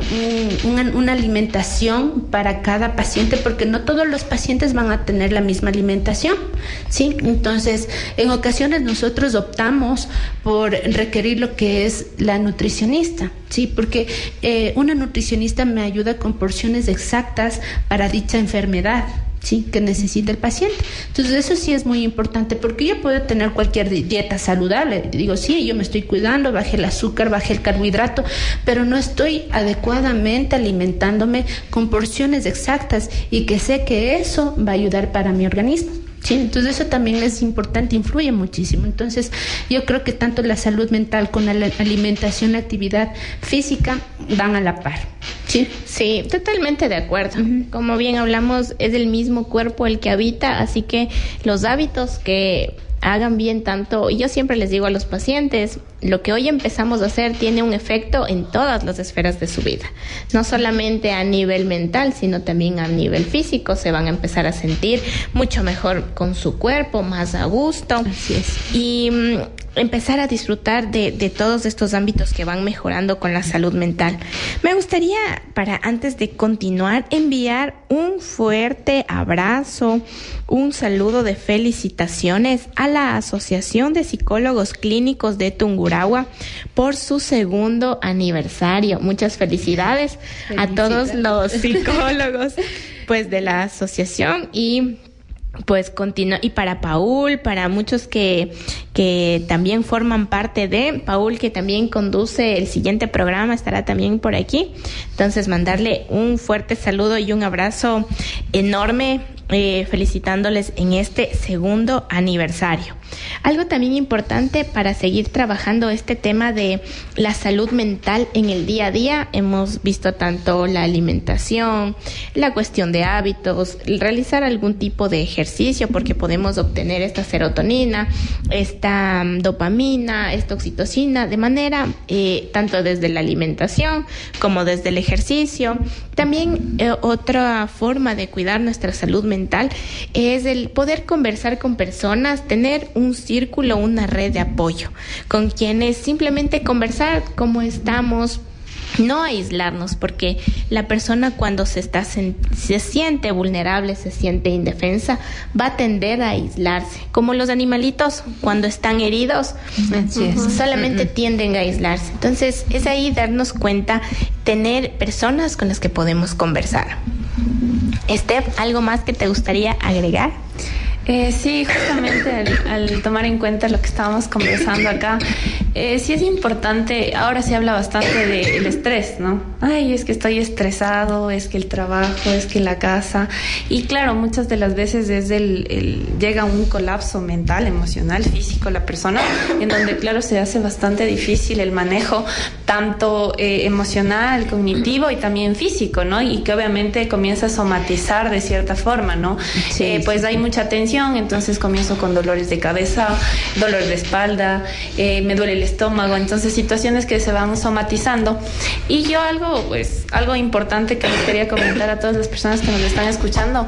una alimentación para cada paciente, porque no todos los pacientes van a tener la misma alimentación, ¿sí? Entonces, en ocasiones nosotros optamos por requerir lo que es la nutricionista, ¿sí? Porque una nutricionista me ayuda con porciones exactas para dicha enfermedad, ¿sí? Que necesita el paciente. Entonces, eso sí es muy importante, porque yo puedo tener cualquier dieta saludable. Digo, sí, yo me estoy cuidando, bajé el azúcar, bajé el carbohidrato, pero no estoy adecuadamente alimentándome con porciones exactas y que sé que eso va a ayudar para mi organismo. Sí, entonces eso también es importante, influye muchísimo. Entonces yo creo que tanto la salud mental con la alimentación, la actividad física van a la par. Sí, sí, totalmente de acuerdo. Como bien hablamos, es el mismo cuerpo el que habita, así que los hábitos que hagan bien tanto, y yo siempre les digo a los pacientes, lo que hoy empezamos a hacer tiene un efecto en todas las esferas de su vida, no solamente a nivel mental, sino también a nivel físico. Se van a empezar a sentir mucho mejor con su cuerpo, más a gusto. Así es. Y empezar a disfrutar de todos estos ámbitos que van mejorando con la salud mental. Me gustaría, para antes de continuar, enviar un fuerte abrazo, un saludo de felicitaciones a la Asociación de Psicólogos Clínicos de Tungurahua por su 2º aniversario. Muchas felicidades a todos los psicólogos pues de la asociación, y pues continúa, y para Paul, para muchos que también forman parte de Paul, que también conduce el siguiente programa, estará también por aquí. Entonces, mandarle un fuerte saludo y un abrazo enorme, felicitándoles en este 2º aniversario. Algo también importante para seguir trabajando este tema de la salud mental en el día a día, hemos visto tanto la alimentación, la cuestión de hábitos, realizar algún tipo de ejercicio, porque podemos obtener esta serotonina, esta dopamina, esta oxitocina, de manera tanto desde la alimentación como desde el ejercicio. También otra forma de cuidar nuestra salud mental es el poder conversar con personas, tener un círculo, una red de apoyo con quienes simplemente conversar cómo estamos, no aislarnos, porque la persona cuando se siente vulnerable, se siente indefensa, va a tender a aislarse, como los animalitos cuando están heridos, solamente tienden a aislarse. Entonces es ahí darnos cuenta, tener personas con las que podemos conversar. Steph, ¿algo más que te gustaría agregar? Sí, justamente al tomar en cuenta lo que estábamos conversando acá, sí es importante. Ahora se habla bastante del estrés, ¿no? Ay, es que estoy estresado, es que el trabajo, es que la casa. Y claro, muchas de las veces es llega un colapso mental, emocional, físico la persona, en donde claro se hace bastante difícil el manejo tanto emocional, cognitivo y también físico, ¿no? Y que obviamente comienza a somatizar de cierta forma, ¿no? Sí, pues hay mucha tensión. Entonces comienzo con dolores de cabeza, dolor de espalda, me duele el estómago, entonces situaciones que se van somatizando. Y yo algo importante que les quería comentar a todas las personas que nos están escuchando.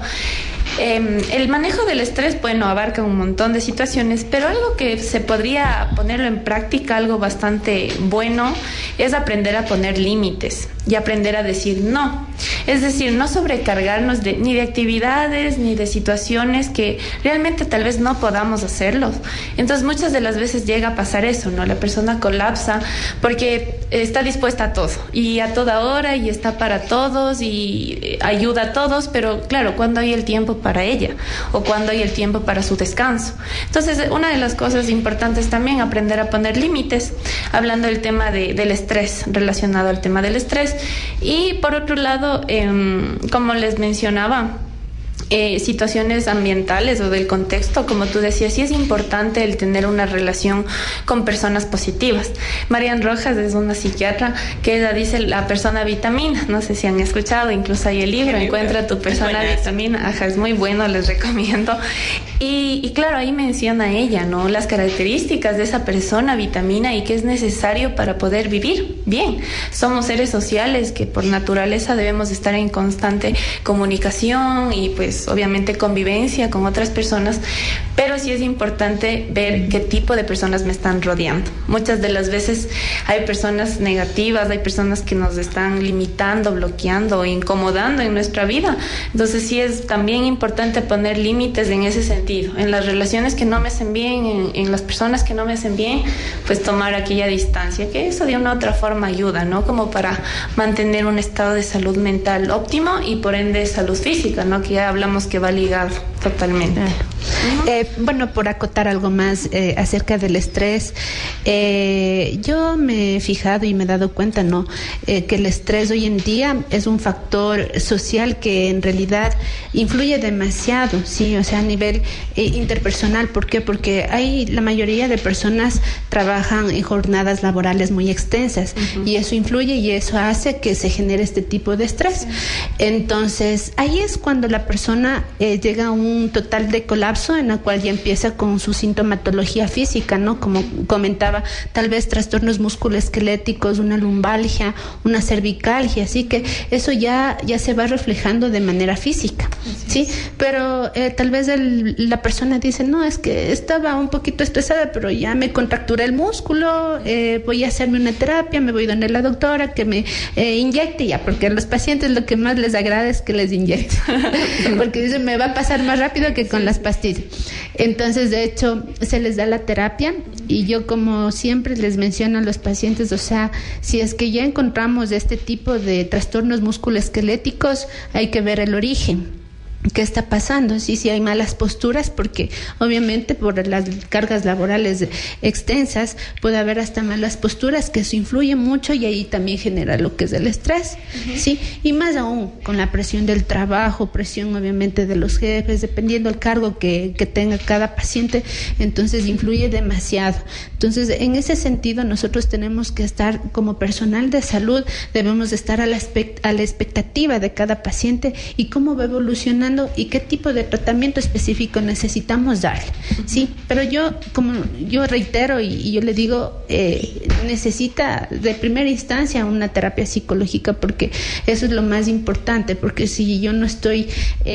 El manejo del estrés, bueno, abarca un montón de situaciones, pero algo que se podría ponerlo en práctica, algo bastante bueno, es aprender a poner límites y aprender a decir no. Es decir, no sobrecargarnos ni de actividades, ni de situaciones que realmente tal vez no podamos hacerlo. Entonces muchas de las veces llega a pasar eso, ¿no? La persona colapsa porque está dispuesta a todo y a toda hora y está para todos y ayuda a todos, pero claro, ¿cuándo hay el tiempo para ella? O ¿cuándo hay el tiempo para su descanso? Entonces, una de las cosas importantes también aprender a poner límites, hablando del tema del estrés, relacionado al tema del estrés. Y por otro lado, como les mencionaba, situaciones ambientales o del contexto, como tú decías, sí es importante el tener una relación con personas positivas. Marian Rojas es una psiquiatra que ella dice la persona vitamina, no sé si han escuchado, incluso hay el libro, Encuentra tu persona vitamina, ajá, es muy bueno, les recomiendo. Y claro, ahí menciona ella, ¿no? Las características de esa persona vitamina y qué es necesario para poder vivir bien. Somos seres sociales que por naturaleza debemos estar en constante comunicación y pues obviamente convivencia con otras personas, pero sí es importante ver qué tipo de personas me están rodeando. Muchas de las veces hay personas negativas, hay personas que nos están limitando, bloqueando o incomodando en nuestra vida. Entonces sí es también importante poner límites en ese sentido, en las relaciones que no me hacen bien, en las personas que no me hacen bien, pues tomar aquella distancia, que eso de una u otra forma ayuda, ¿no? Como para mantener un estado de salud mental óptimo y por ende salud física, ¿no? Que ya hablamos que va ligado totalmente. Bueno, por acotar algo más acerca del estrés, yo me he fijado y me he dado cuenta, ¿no? Que el estrés hoy en día es un factor social que en realidad influye demasiado, sí, o sea, a nivel interpersonal. ¿Por qué? Porque la mayoría de personas trabajan en jornadas laborales muy extensas y eso influye y eso hace que se genere este tipo de estrés. Entonces, ahí es cuando la persona llega a un total de colapso en la cual ya empieza con su sintomatología física, ¿no? Como comentaba, tal vez trastornos musculoesqueléticos, una lumbalgia, una cervicalgia, así que eso ya se va reflejando de manera física, ¿sí? Pero tal vez la persona dice, no, es que estaba un poquito estresada, pero ya me contracturé el músculo, voy a hacerme una terapia, me voy donde la doctora que me inyecte ya, porque a los pacientes lo que más les agrada es que les inyecte, porque dicen, me va a pasar más rápido que con las pastillas. Entonces, de hecho, se les da la terapia y yo, como siempre les menciono a los pacientes, o sea, si es que ya encontramos este tipo de trastornos musculoesqueléticos, hay que ver el origen. ¿Qué está pasando? Sí, hay malas posturas, porque obviamente por las cargas laborales extensas puede haber hasta malas posturas, que eso influye mucho y ahí también genera lo que es el estrés, ¿sí? Y más aún con la presión del trabajo, presión obviamente de los jefes, dependiendo del cargo que tenga cada paciente, entonces influye demasiado. Entonces, en ese sentido, nosotros tenemos que estar como personal de salud, debemos estar a la expectativa de cada paciente y cómo va evolucionando y qué tipo de tratamiento específico necesitamos darle, ¿sí? Pero yo reitero y yo le digo, necesita de primera instancia una terapia psicológica, porque eso es lo más importante, porque si yo no estoy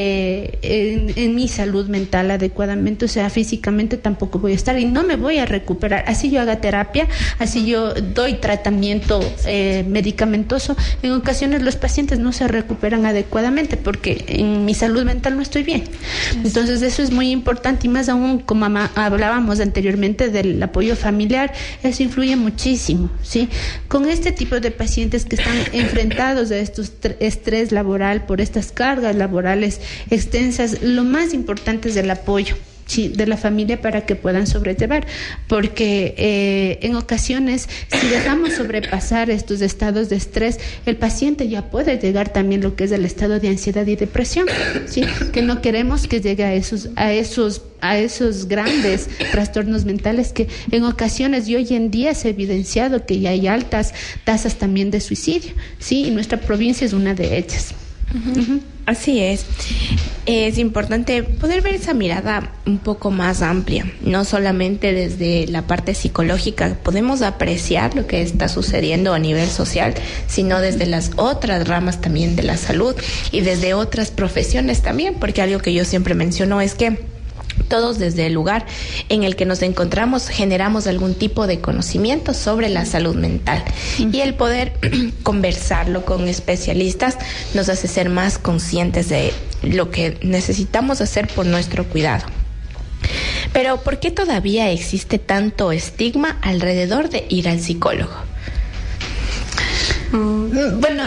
en mi salud mental adecuadamente, o sea, físicamente tampoco voy a estar y no me voy a recuperar. Así yo haga terapia, así yo doy tratamiento medicamentoso, en ocasiones los pacientes no se recuperan adecuadamente porque en mi salud mental no estoy bien. Entonces eso es muy importante, y más aún como hablábamos anteriormente del apoyo familiar, eso influye muchísimo, ¿sí? Con este tipo de pacientes que están enfrentados a estos estrés laboral por estas cargas laborales extensas, lo más importante es el apoyo, sí, de la familia para que puedan sobrellevar, porque en ocasiones si dejamos sobrepasar estos estados de estrés, el paciente ya puede llegar también lo que es el estado de ansiedad y depresión, sí, que no queremos que llegue a esos grandes trastornos mentales que en ocasiones y hoy en día se ha evidenciado que ya hay altas tasas también de suicidio, sí, y nuestra provincia es una de ellas. Así es. Es importante poder ver esa mirada un poco más amplia, no solamente desde la parte psicológica, podemos apreciar lo que está sucediendo a nivel social, sino desde las otras ramas también de la salud y desde otras profesiones también, porque algo que yo siempre menciono es que todos desde el lugar en el que nos encontramos generamos algún tipo de conocimiento sobre la salud mental. Y el poder conversarlo con especialistas nos hace ser más conscientes de lo que necesitamos hacer por nuestro cuidado. Pero ¿por qué todavía existe tanto estigma alrededor de ir al psicólogo? Bueno,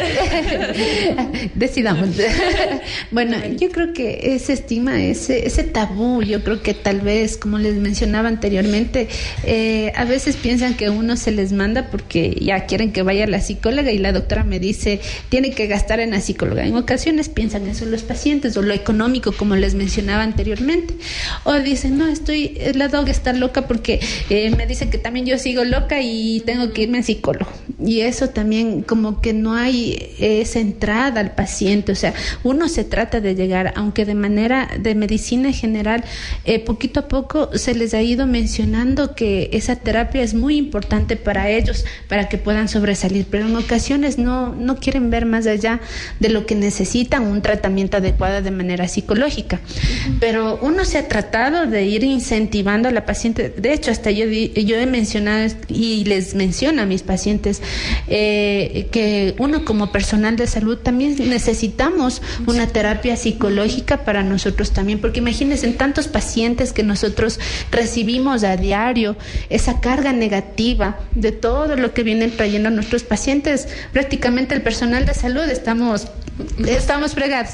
decidamos. Bueno, yo creo que ese estigma, ese tabú, yo creo que tal vez, como les mencionaba anteriormente, a veces piensan que uno se les manda porque ya quieren que vaya a la psicóloga y la doctora me dice, tiene que gastar en la psicóloga. En ocasiones piensan eso los pacientes, o lo económico, como les mencionaba anteriormente. O dicen, no, la doc está loca porque me dice que también yo sigo loca y tengo que irme al psicólogo. Y eso también, como que no hay esa entrada al paciente. O sea, uno se trata de llegar, aunque de manera de medicina general, poquito a poco se les ha ido mencionando que esa terapia es muy importante para ellos, para que puedan sobresalir, pero en ocasiones no quieren ver más allá de lo que necesitan, un tratamiento adecuado de manera psicológica. Pero uno se ha tratado de ir incentivando a la paciente. De hecho, hasta yo he mencionado y les menciono a mis pacientes que uno como personal de salud también necesitamos una terapia psicológica para nosotros también, porque imagínense, en tantos pacientes que nosotros recibimos a diario, esa carga negativa de todo lo que vienen trayendo nuestros pacientes, prácticamente el personal de salud estamos fregados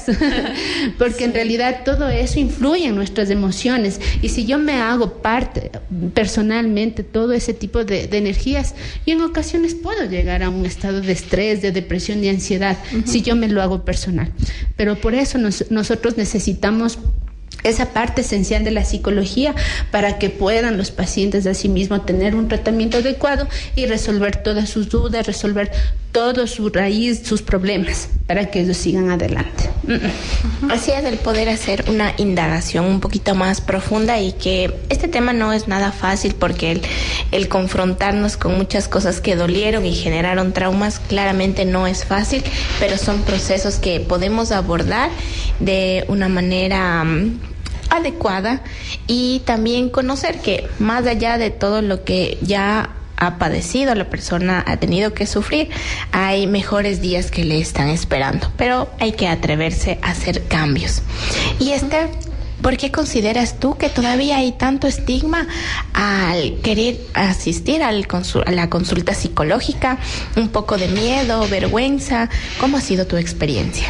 porque en realidad todo eso influye en nuestras emociones, y si yo me hago parte personalmente todo ese tipo de energías, y en ocasiones puedo llegar a un estado de estrés, de depresión, de ansiedad, si yo me lo hago personal. Pero por eso nosotros necesitamos esa parte esencial de la psicología para que puedan los pacientes de sí mismos tener un tratamiento adecuado y resolver todas sus dudas, resolver todo su raíz, sus problemas, para que ellos sigan adelante. Así es, el poder hacer una indagación un poquito más profunda, y que este tema no es nada fácil, porque el confrontarnos con muchas cosas que dolieron y generaron traumas claramente no es fácil, pero son procesos que podemos abordar de una manera adecuada, y también conocer que más allá de todo lo que ya ha padecido, la persona ha tenido que sufrir, hay mejores días que le están esperando, pero hay que atreverse a hacer cambios. Y Esther, ¿por qué consideras tú que todavía hay tanto estigma al querer asistir a la consulta psicológica? Un poco de miedo, vergüenza. ¿Cómo ha sido tu experiencia?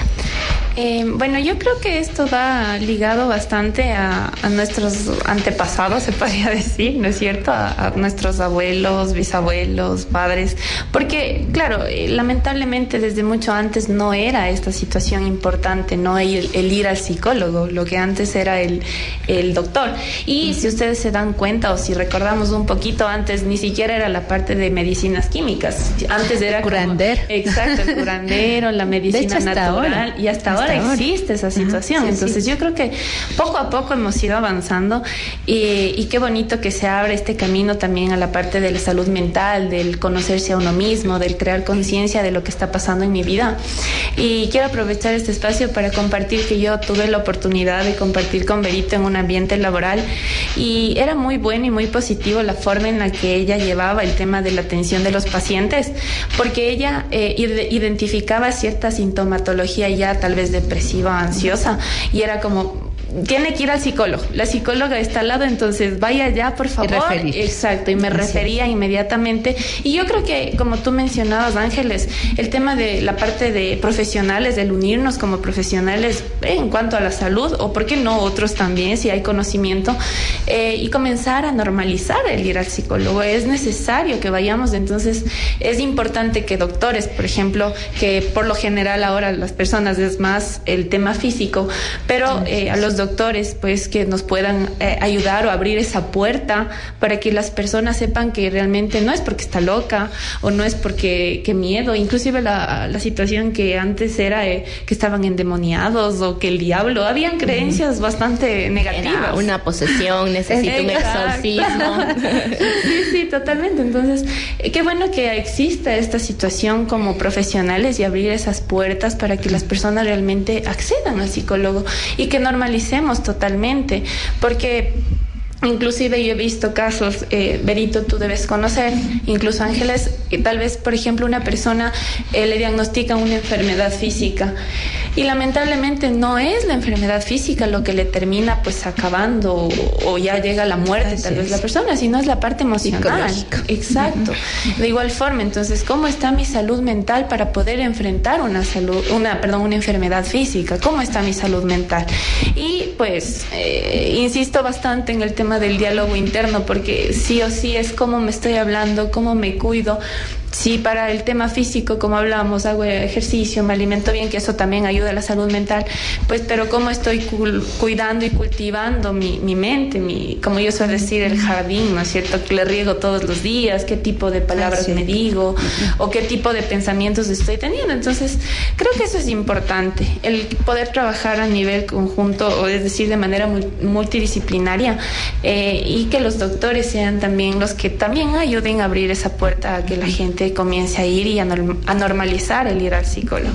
Bueno, yo creo que esto va ligado bastante a nuestros antepasados, se podría decir, ¿no es cierto? A nuestros abuelos, bisabuelos, padres, porque, claro, lamentablemente desde mucho antes no era esta situación importante, no el ir al psicólogo, lo que antes era el doctor. Y si ustedes se dan cuenta, o si recordamos un poquito antes, ni siquiera era la parte de medicinas químicas, antes era el curandero. Exacto, el curandero, la medicina natural, y hasta ahora existe esa situación. Entonces yo creo que poco a poco hemos ido avanzando, y qué bonito que se abre este camino también a la parte de la salud mental, del conocerse a uno mismo, del crear conciencia de lo que está pasando en mi vida. Y quiero aprovechar este espacio para compartir que yo tuve la oportunidad de compartir con Berito en un ambiente laboral, y era muy bueno y muy positivo la forma en la que ella llevaba el tema de la atención de los pacientes, porque ella identificaba cierta sintomatología ya tal vez depresiva, ansiosa, y era como, tiene que ir al psicólogo, la psicóloga está al lado, entonces vaya ya, por favor. Exacto, y me refería inmediatamente. Y yo creo que, como tú mencionabas, Ángeles, el tema de la parte de profesionales, del unirnos como profesionales en cuanto a la salud, o por qué no otros también, si hay conocimiento, y comenzar a normalizar el ir al psicólogo. Es necesario que vayamos. Entonces es importante que doctores, por ejemplo, que por lo general ahora las personas es más el tema físico, pero a los doctores, pues, que nos puedan ayudar o abrir esa puerta para que las personas sepan que realmente no es porque está loca, o no es porque qué miedo. Inclusive la situación que antes era que estaban endemoniados, o que el diablo, habían creencias bastante negativas. Era una posesión, necesito un exorcismo. Sí, totalmente. Entonces, qué bueno que exista esta situación como profesionales, y abrir esas puertas para que las personas realmente accedan al psicólogo, y que normalicemos normalicemos totalmente, porque inclusive yo he visto casos, Berito, tú debes conocer, incluso Ángeles, que tal vez, por ejemplo, una persona le diagnostica una enfermedad física y lamentablemente no es la enfermedad física lo que le termina pues acabando o ya llega a la muerte tal vez la persona, sino es la parte emocional. Exacto. De igual forma, entonces, ¿cómo está mi salud mental para poder enfrentar una enfermedad física? ¿Cómo está mi salud mental? Y pues insisto bastante en el tema del diálogo interno, porque sí o sí es cómo me estoy hablando, cómo me cuido. Sí, para el tema físico, como hablábamos, hago ejercicio, me alimento bien, que eso también ayuda a la salud mental, pues, pero cómo estoy cuidando y cultivando mi mente, como yo suelo decir, el jardín, ¿no es cierto? Que le riego todos los días, qué tipo de palabras me digo, o qué tipo de pensamientos estoy teniendo. Entonces, creo que eso es importante, el poder trabajar a nivel conjunto, o es decir, de manera multidisciplinaria, y que los doctores sean también los que también ayuden a abrir esa puerta a que la gente comience a ir y a normalizar el ir al psicólogo.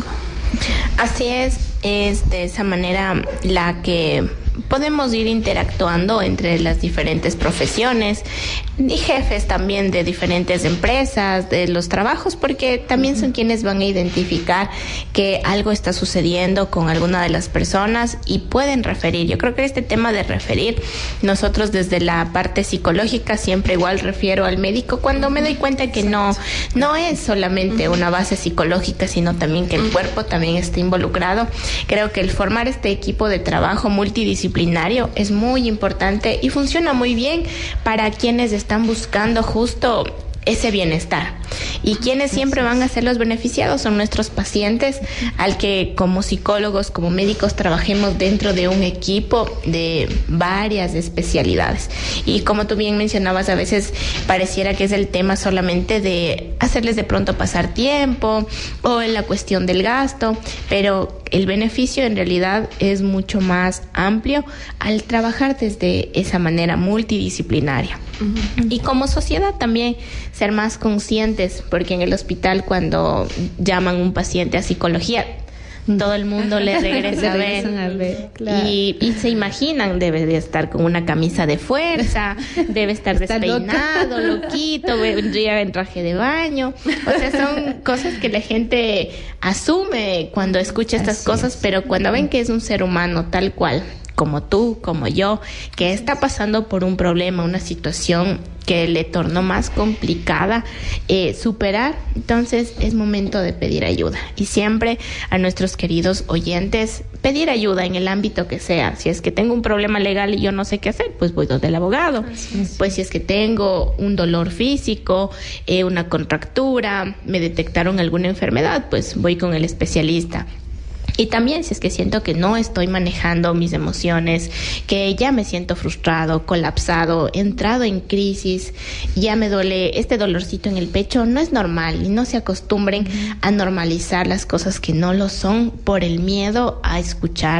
Así es de esa manera la que podemos ir interactuando entre las diferentes profesiones y jefes también de diferentes empresas, de los trabajos, porque también son quienes van a identificar que algo está sucediendo con alguna de las personas y pueden referir. Yo creo que este tema de referir, nosotros desde la parte psicológica siempre igual refiero al médico cuando me doy cuenta que no es solamente una base psicológica, sino también que el cuerpo también está involucrado. Creo que el formar este equipo de trabajo multidisciplinario es muy importante y funciona muy bien para quienes están buscando justo ese bienestar. Y quienes siempre van a ser los beneficiados son nuestros pacientes, al que como psicólogos, como médicos, trabajemos dentro de un equipo de varias especialidades. Y como tú bien mencionabas, a veces pareciera que es el tema solamente de hacerles de pronto pasar tiempo o en la cuestión del gasto, pero el beneficio en realidad es mucho más amplio al trabajar desde esa manera multidisciplinaria. Y como sociedad también ser más conscientes, porque en el hospital cuando llaman un paciente a psicología, todo el mundo le regresa a ver, claro. y se imaginan, debe de estar con una camisa de fuerza, debe estar despeinado, loquito, vendría en traje de baño. O sea, son cosas que la gente asume cuando escucha estas cosas, pero cuando ven que es un ser humano tal cual, como tú, como yo, que está pasando por un problema, una situación que le tornó más complicada superar, entonces es momento de pedir ayuda. Y siempre a nuestros queridos oyentes, pedir ayuda en el ámbito que sea. Si es que tengo un problema legal y yo no sé qué hacer, pues voy donde el abogado. Pues si es que tengo un dolor físico, una contractura, me detectaron alguna enfermedad, pues voy con el especialista. Y también si es que siento que no estoy manejando mis emociones, que ya me siento frustrado, colapsado, entrado en crisis, ya me duele este dolorcito en el pecho, no es normal y no se acostumbren a normalizar las cosas que no lo son por el miedo a escuchar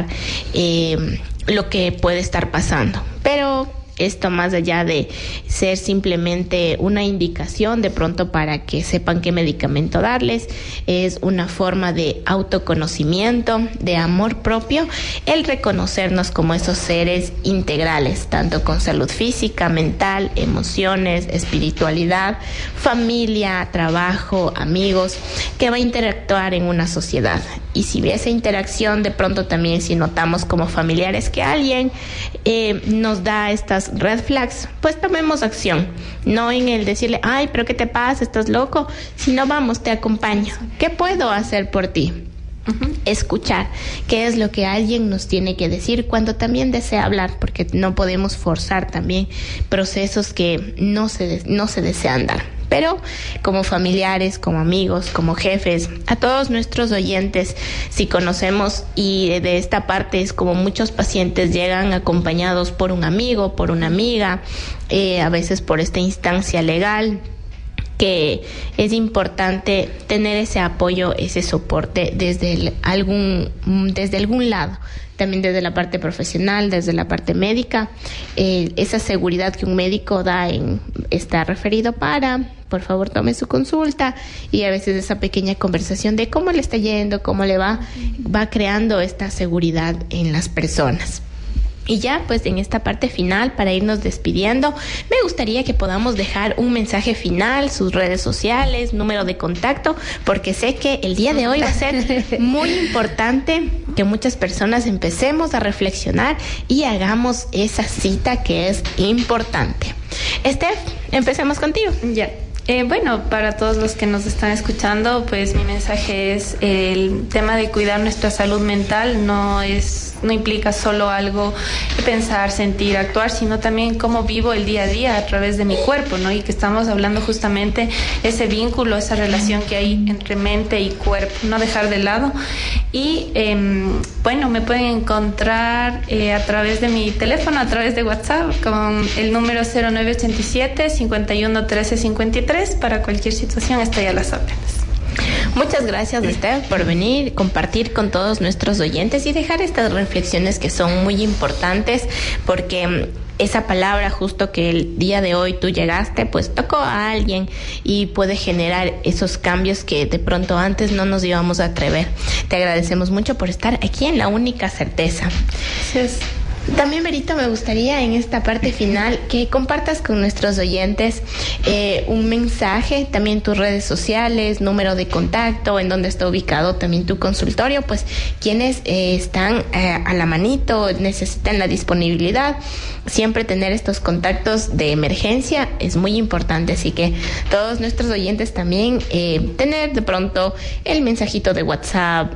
lo que puede estar pasando. Pero esto, más allá de ser simplemente una indicación de pronto para que sepan qué medicamento darles, es una forma de autoconocimiento, de amor propio, el reconocernos como esos seres integrales, tanto con salud física, mental, emociones, espiritualidad, familia, trabajo, amigos, que va a interactuar en una sociedad. Y si esa interacción de pronto también, si notamos como familiares que alguien nos da estas red flags, pues tomemos acción, no en el decirle, ay, pero ¿qué te pasa? ¿Estás loco? Sino vamos, te acompaño. ¿Qué puedo hacer por ti? Escuchar qué es lo que alguien nos tiene que decir cuando también desea hablar, porque no podemos forzar también procesos que no se desean dar. Pero como familiares, como amigos, como jefes, a todos nuestros oyentes, si conocemos, y de esta parte es como muchos pacientes llegan acompañados por un amigo, por una amiga, a veces por esta instancia legal, que es importante tener ese apoyo, ese soporte desde algún lado, también desde la parte profesional, desde la parte médica, esa seguridad que un médico da en está referido para, por favor tome su consulta, y a veces esa pequeña conversación de cómo le está yendo, cómo le va creando esta seguridad en las personas. Y ya pues en esta parte final, para irnos despidiendo, me gustaría que podamos dejar un mensaje final, sus redes sociales, número de contacto, porque sé que el día de hoy va a ser muy importante que muchas personas empecemos a reflexionar y hagamos esa cita que es importante. Steph, empecemos contigo. Ya. Bueno, para todos los que nos están escuchando, pues mi mensaje es el tema de cuidar nuestra salud mental no implica solo algo de pensar, sentir, actuar, sino también cómo vivo el día a día a través de mi cuerpo, ¿no? Y que estamos hablando justamente ese vínculo, esa relación que hay entre mente y cuerpo, no dejar de lado. Y bueno, me pueden encontrar a través de mi teléfono, a través de WhatsApp, con el número 0987 51 13 53. Para cualquier situación estoy a las órdenes. Muchas gracias, Steph, por venir, compartir con todos nuestros oyentes y dejar estas reflexiones que son muy importantes, porque esa palabra justo que el día de hoy tú llegaste, pues tocó a alguien y puede generar esos cambios que de pronto antes no nos íbamos a atrever. Te agradecemos mucho por estar aquí en La Única Certeza. Gracias. También, Berito, me gustaría en esta parte final que compartas con nuestros oyentes un mensaje, también tus redes sociales, número de contacto, en donde está ubicado también tu consultorio, pues quienes están a la manito, necesitan la disponibilidad. Siempre tener estos contactos de emergencia es muy importante, así que todos nuestros oyentes también tener de pronto el mensajito de WhatsApp,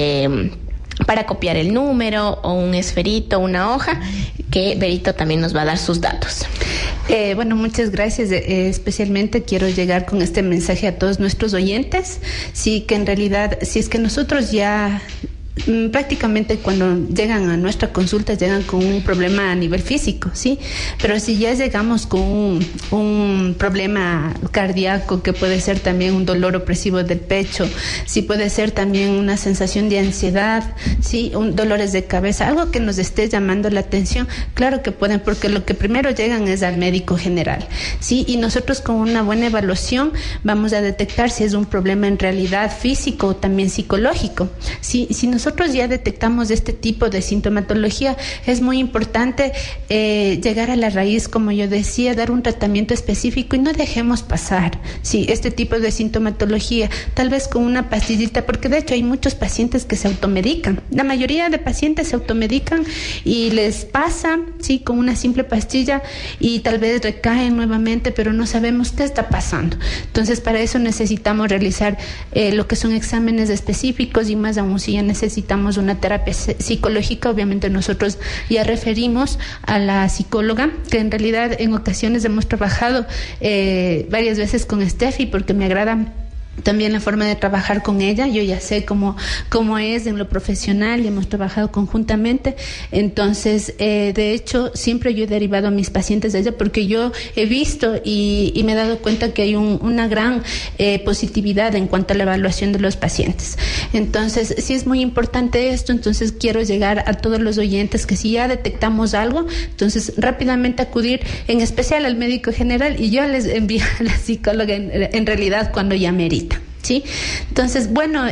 para copiar el número o un esferito, una hoja, que Berito también nos va a dar sus datos. Bueno, muchas gracias. Especialmente quiero llegar con este mensaje a todos nuestros oyentes. Sí, que en realidad, si es que nosotros ya prácticamente cuando llegan a nuestra consulta llegan con un problema a nivel físico, ¿sí? Pero si ya llegamos con un problema cardíaco, que puede ser también un dolor opresivo del pecho, sí puede ser también una sensación de ansiedad, ¿sí? Dolores de cabeza, algo que nos esté llamando la atención, claro que pueden, porque lo que primero llegan es al médico general, ¿sí? Y nosotros con una buena evaluación vamos a detectar si es un problema en realidad físico o también psicológico, ¿sí? Si nosotros ya detectamos este tipo de sintomatología, es muy importante llegar a la raíz, como yo decía, dar un tratamiento específico y no dejemos pasar, ¿sí? Este tipo de sintomatología, tal vez con una pastillita, porque de hecho hay muchos pacientes que se automedican. La mayoría de pacientes se automedican y les pasa, ¿sí? Con una simple pastilla y tal vez recaen nuevamente, pero no sabemos qué está pasando. Entonces, para eso necesitamos realizar lo que son exámenes específicos y más aún si ya necesitamos una terapia psicológica, obviamente nosotros ya referimos a la psicóloga, que en realidad en ocasiones hemos trabajado varias veces con Steffi, porque me agrada también la forma de trabajar con ella. Yo ya sé cómo es en lo profesional y hemos trabajado conjuntamente. Entonces, de hecho, siempre yo he derivado a mis pacientes de ella porque yo he visto y me he dado cuenta que hay una gran positividad en cuanto a la evaluación de los pacientes. Entonces, sí es muy importante esto. Entonces, quiero llegar a todos los oyentes que si ya detectamos algo, entonces rápidamente acudir, en especial al médico general, y yo les envío a la psicóloga en realidad cuando ya merita. ¿Sí? Entonces, bueno,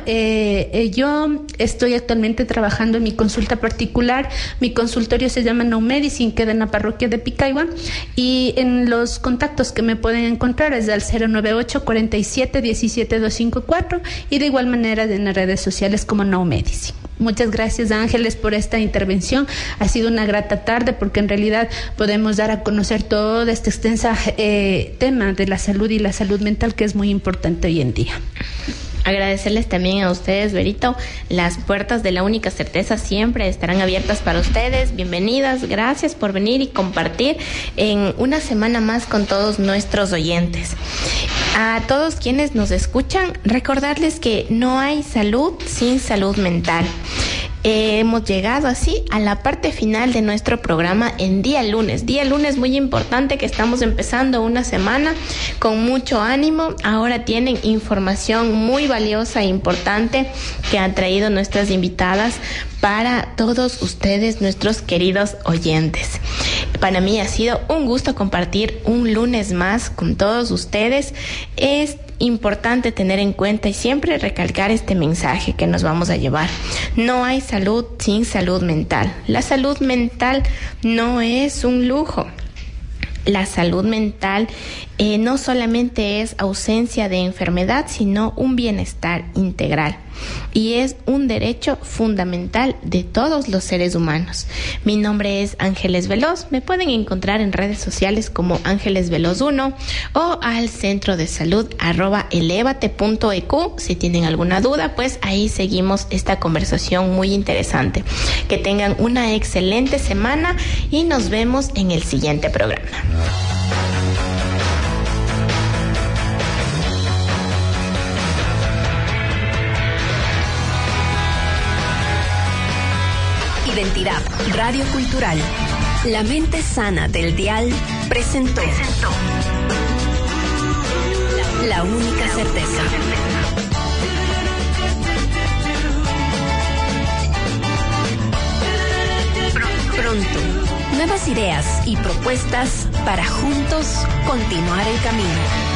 yo estoy actualmente trabajando en mi consulta particular. Mi consultorio se llama No Medicine, queda en la parroquia de Picahua, y en los contactos que me pueden encontrar es al 098 47 17 254 y de igual manera en las redes sociales como No Medicine. Muchas gracias, Ángeles, por esta intervención. Ha sido una grata tarde porque en realidad podemos dar a conocer todo este extensa tema de la salud y la salud mental, que es muy importante hoy en día. Agradecerles también a ustedes, Berito. Las puertas de La Única Certeza siempre estarán abiertas para ustedes. Bienvenidas, gracias por venir y compartir en una semana más con todos nuestros oyentes. A todos quienes nos escuchan, recordarles que no hay salud sin salud mental. Hemos llegado así a la parte final de nuestro programa en día lunes muy importante, que estamos empezando una semana con mucho ánimo. Ahora tienen información muy valiosa e importante que han traído nuestras invitadas para todos ustedes, nuestros queridos oyentes. Para mí ha sido un gusto compartir un lunes más con todos ustedes. importante tener en cuenta y siempre recalcar este mensaje que nos vamos a llevar. No hay salud sin salud mental. La salud mental no es un lujo. La salud mental no solamente es ausencia de enfermedad, sino un bienestar integral. Y es un derecho fundamental de todos los seres humanos. Mi nombre es Ángeles Veloz. Me pueden encontrar en redes sociales como Ángeles Veloz 1 o al centro de salud @elevate.eq. Si tienen alguna duda, pues ahí seguimos esta conversación muy interesante. Que tengan una excelente semana y nos vemos en el siguiente programa. Identidad Radio Cultural. La mente sana del dial presentó La única certeza. Pronto, nuevas ideas y propuestas para juntos continuar el camino.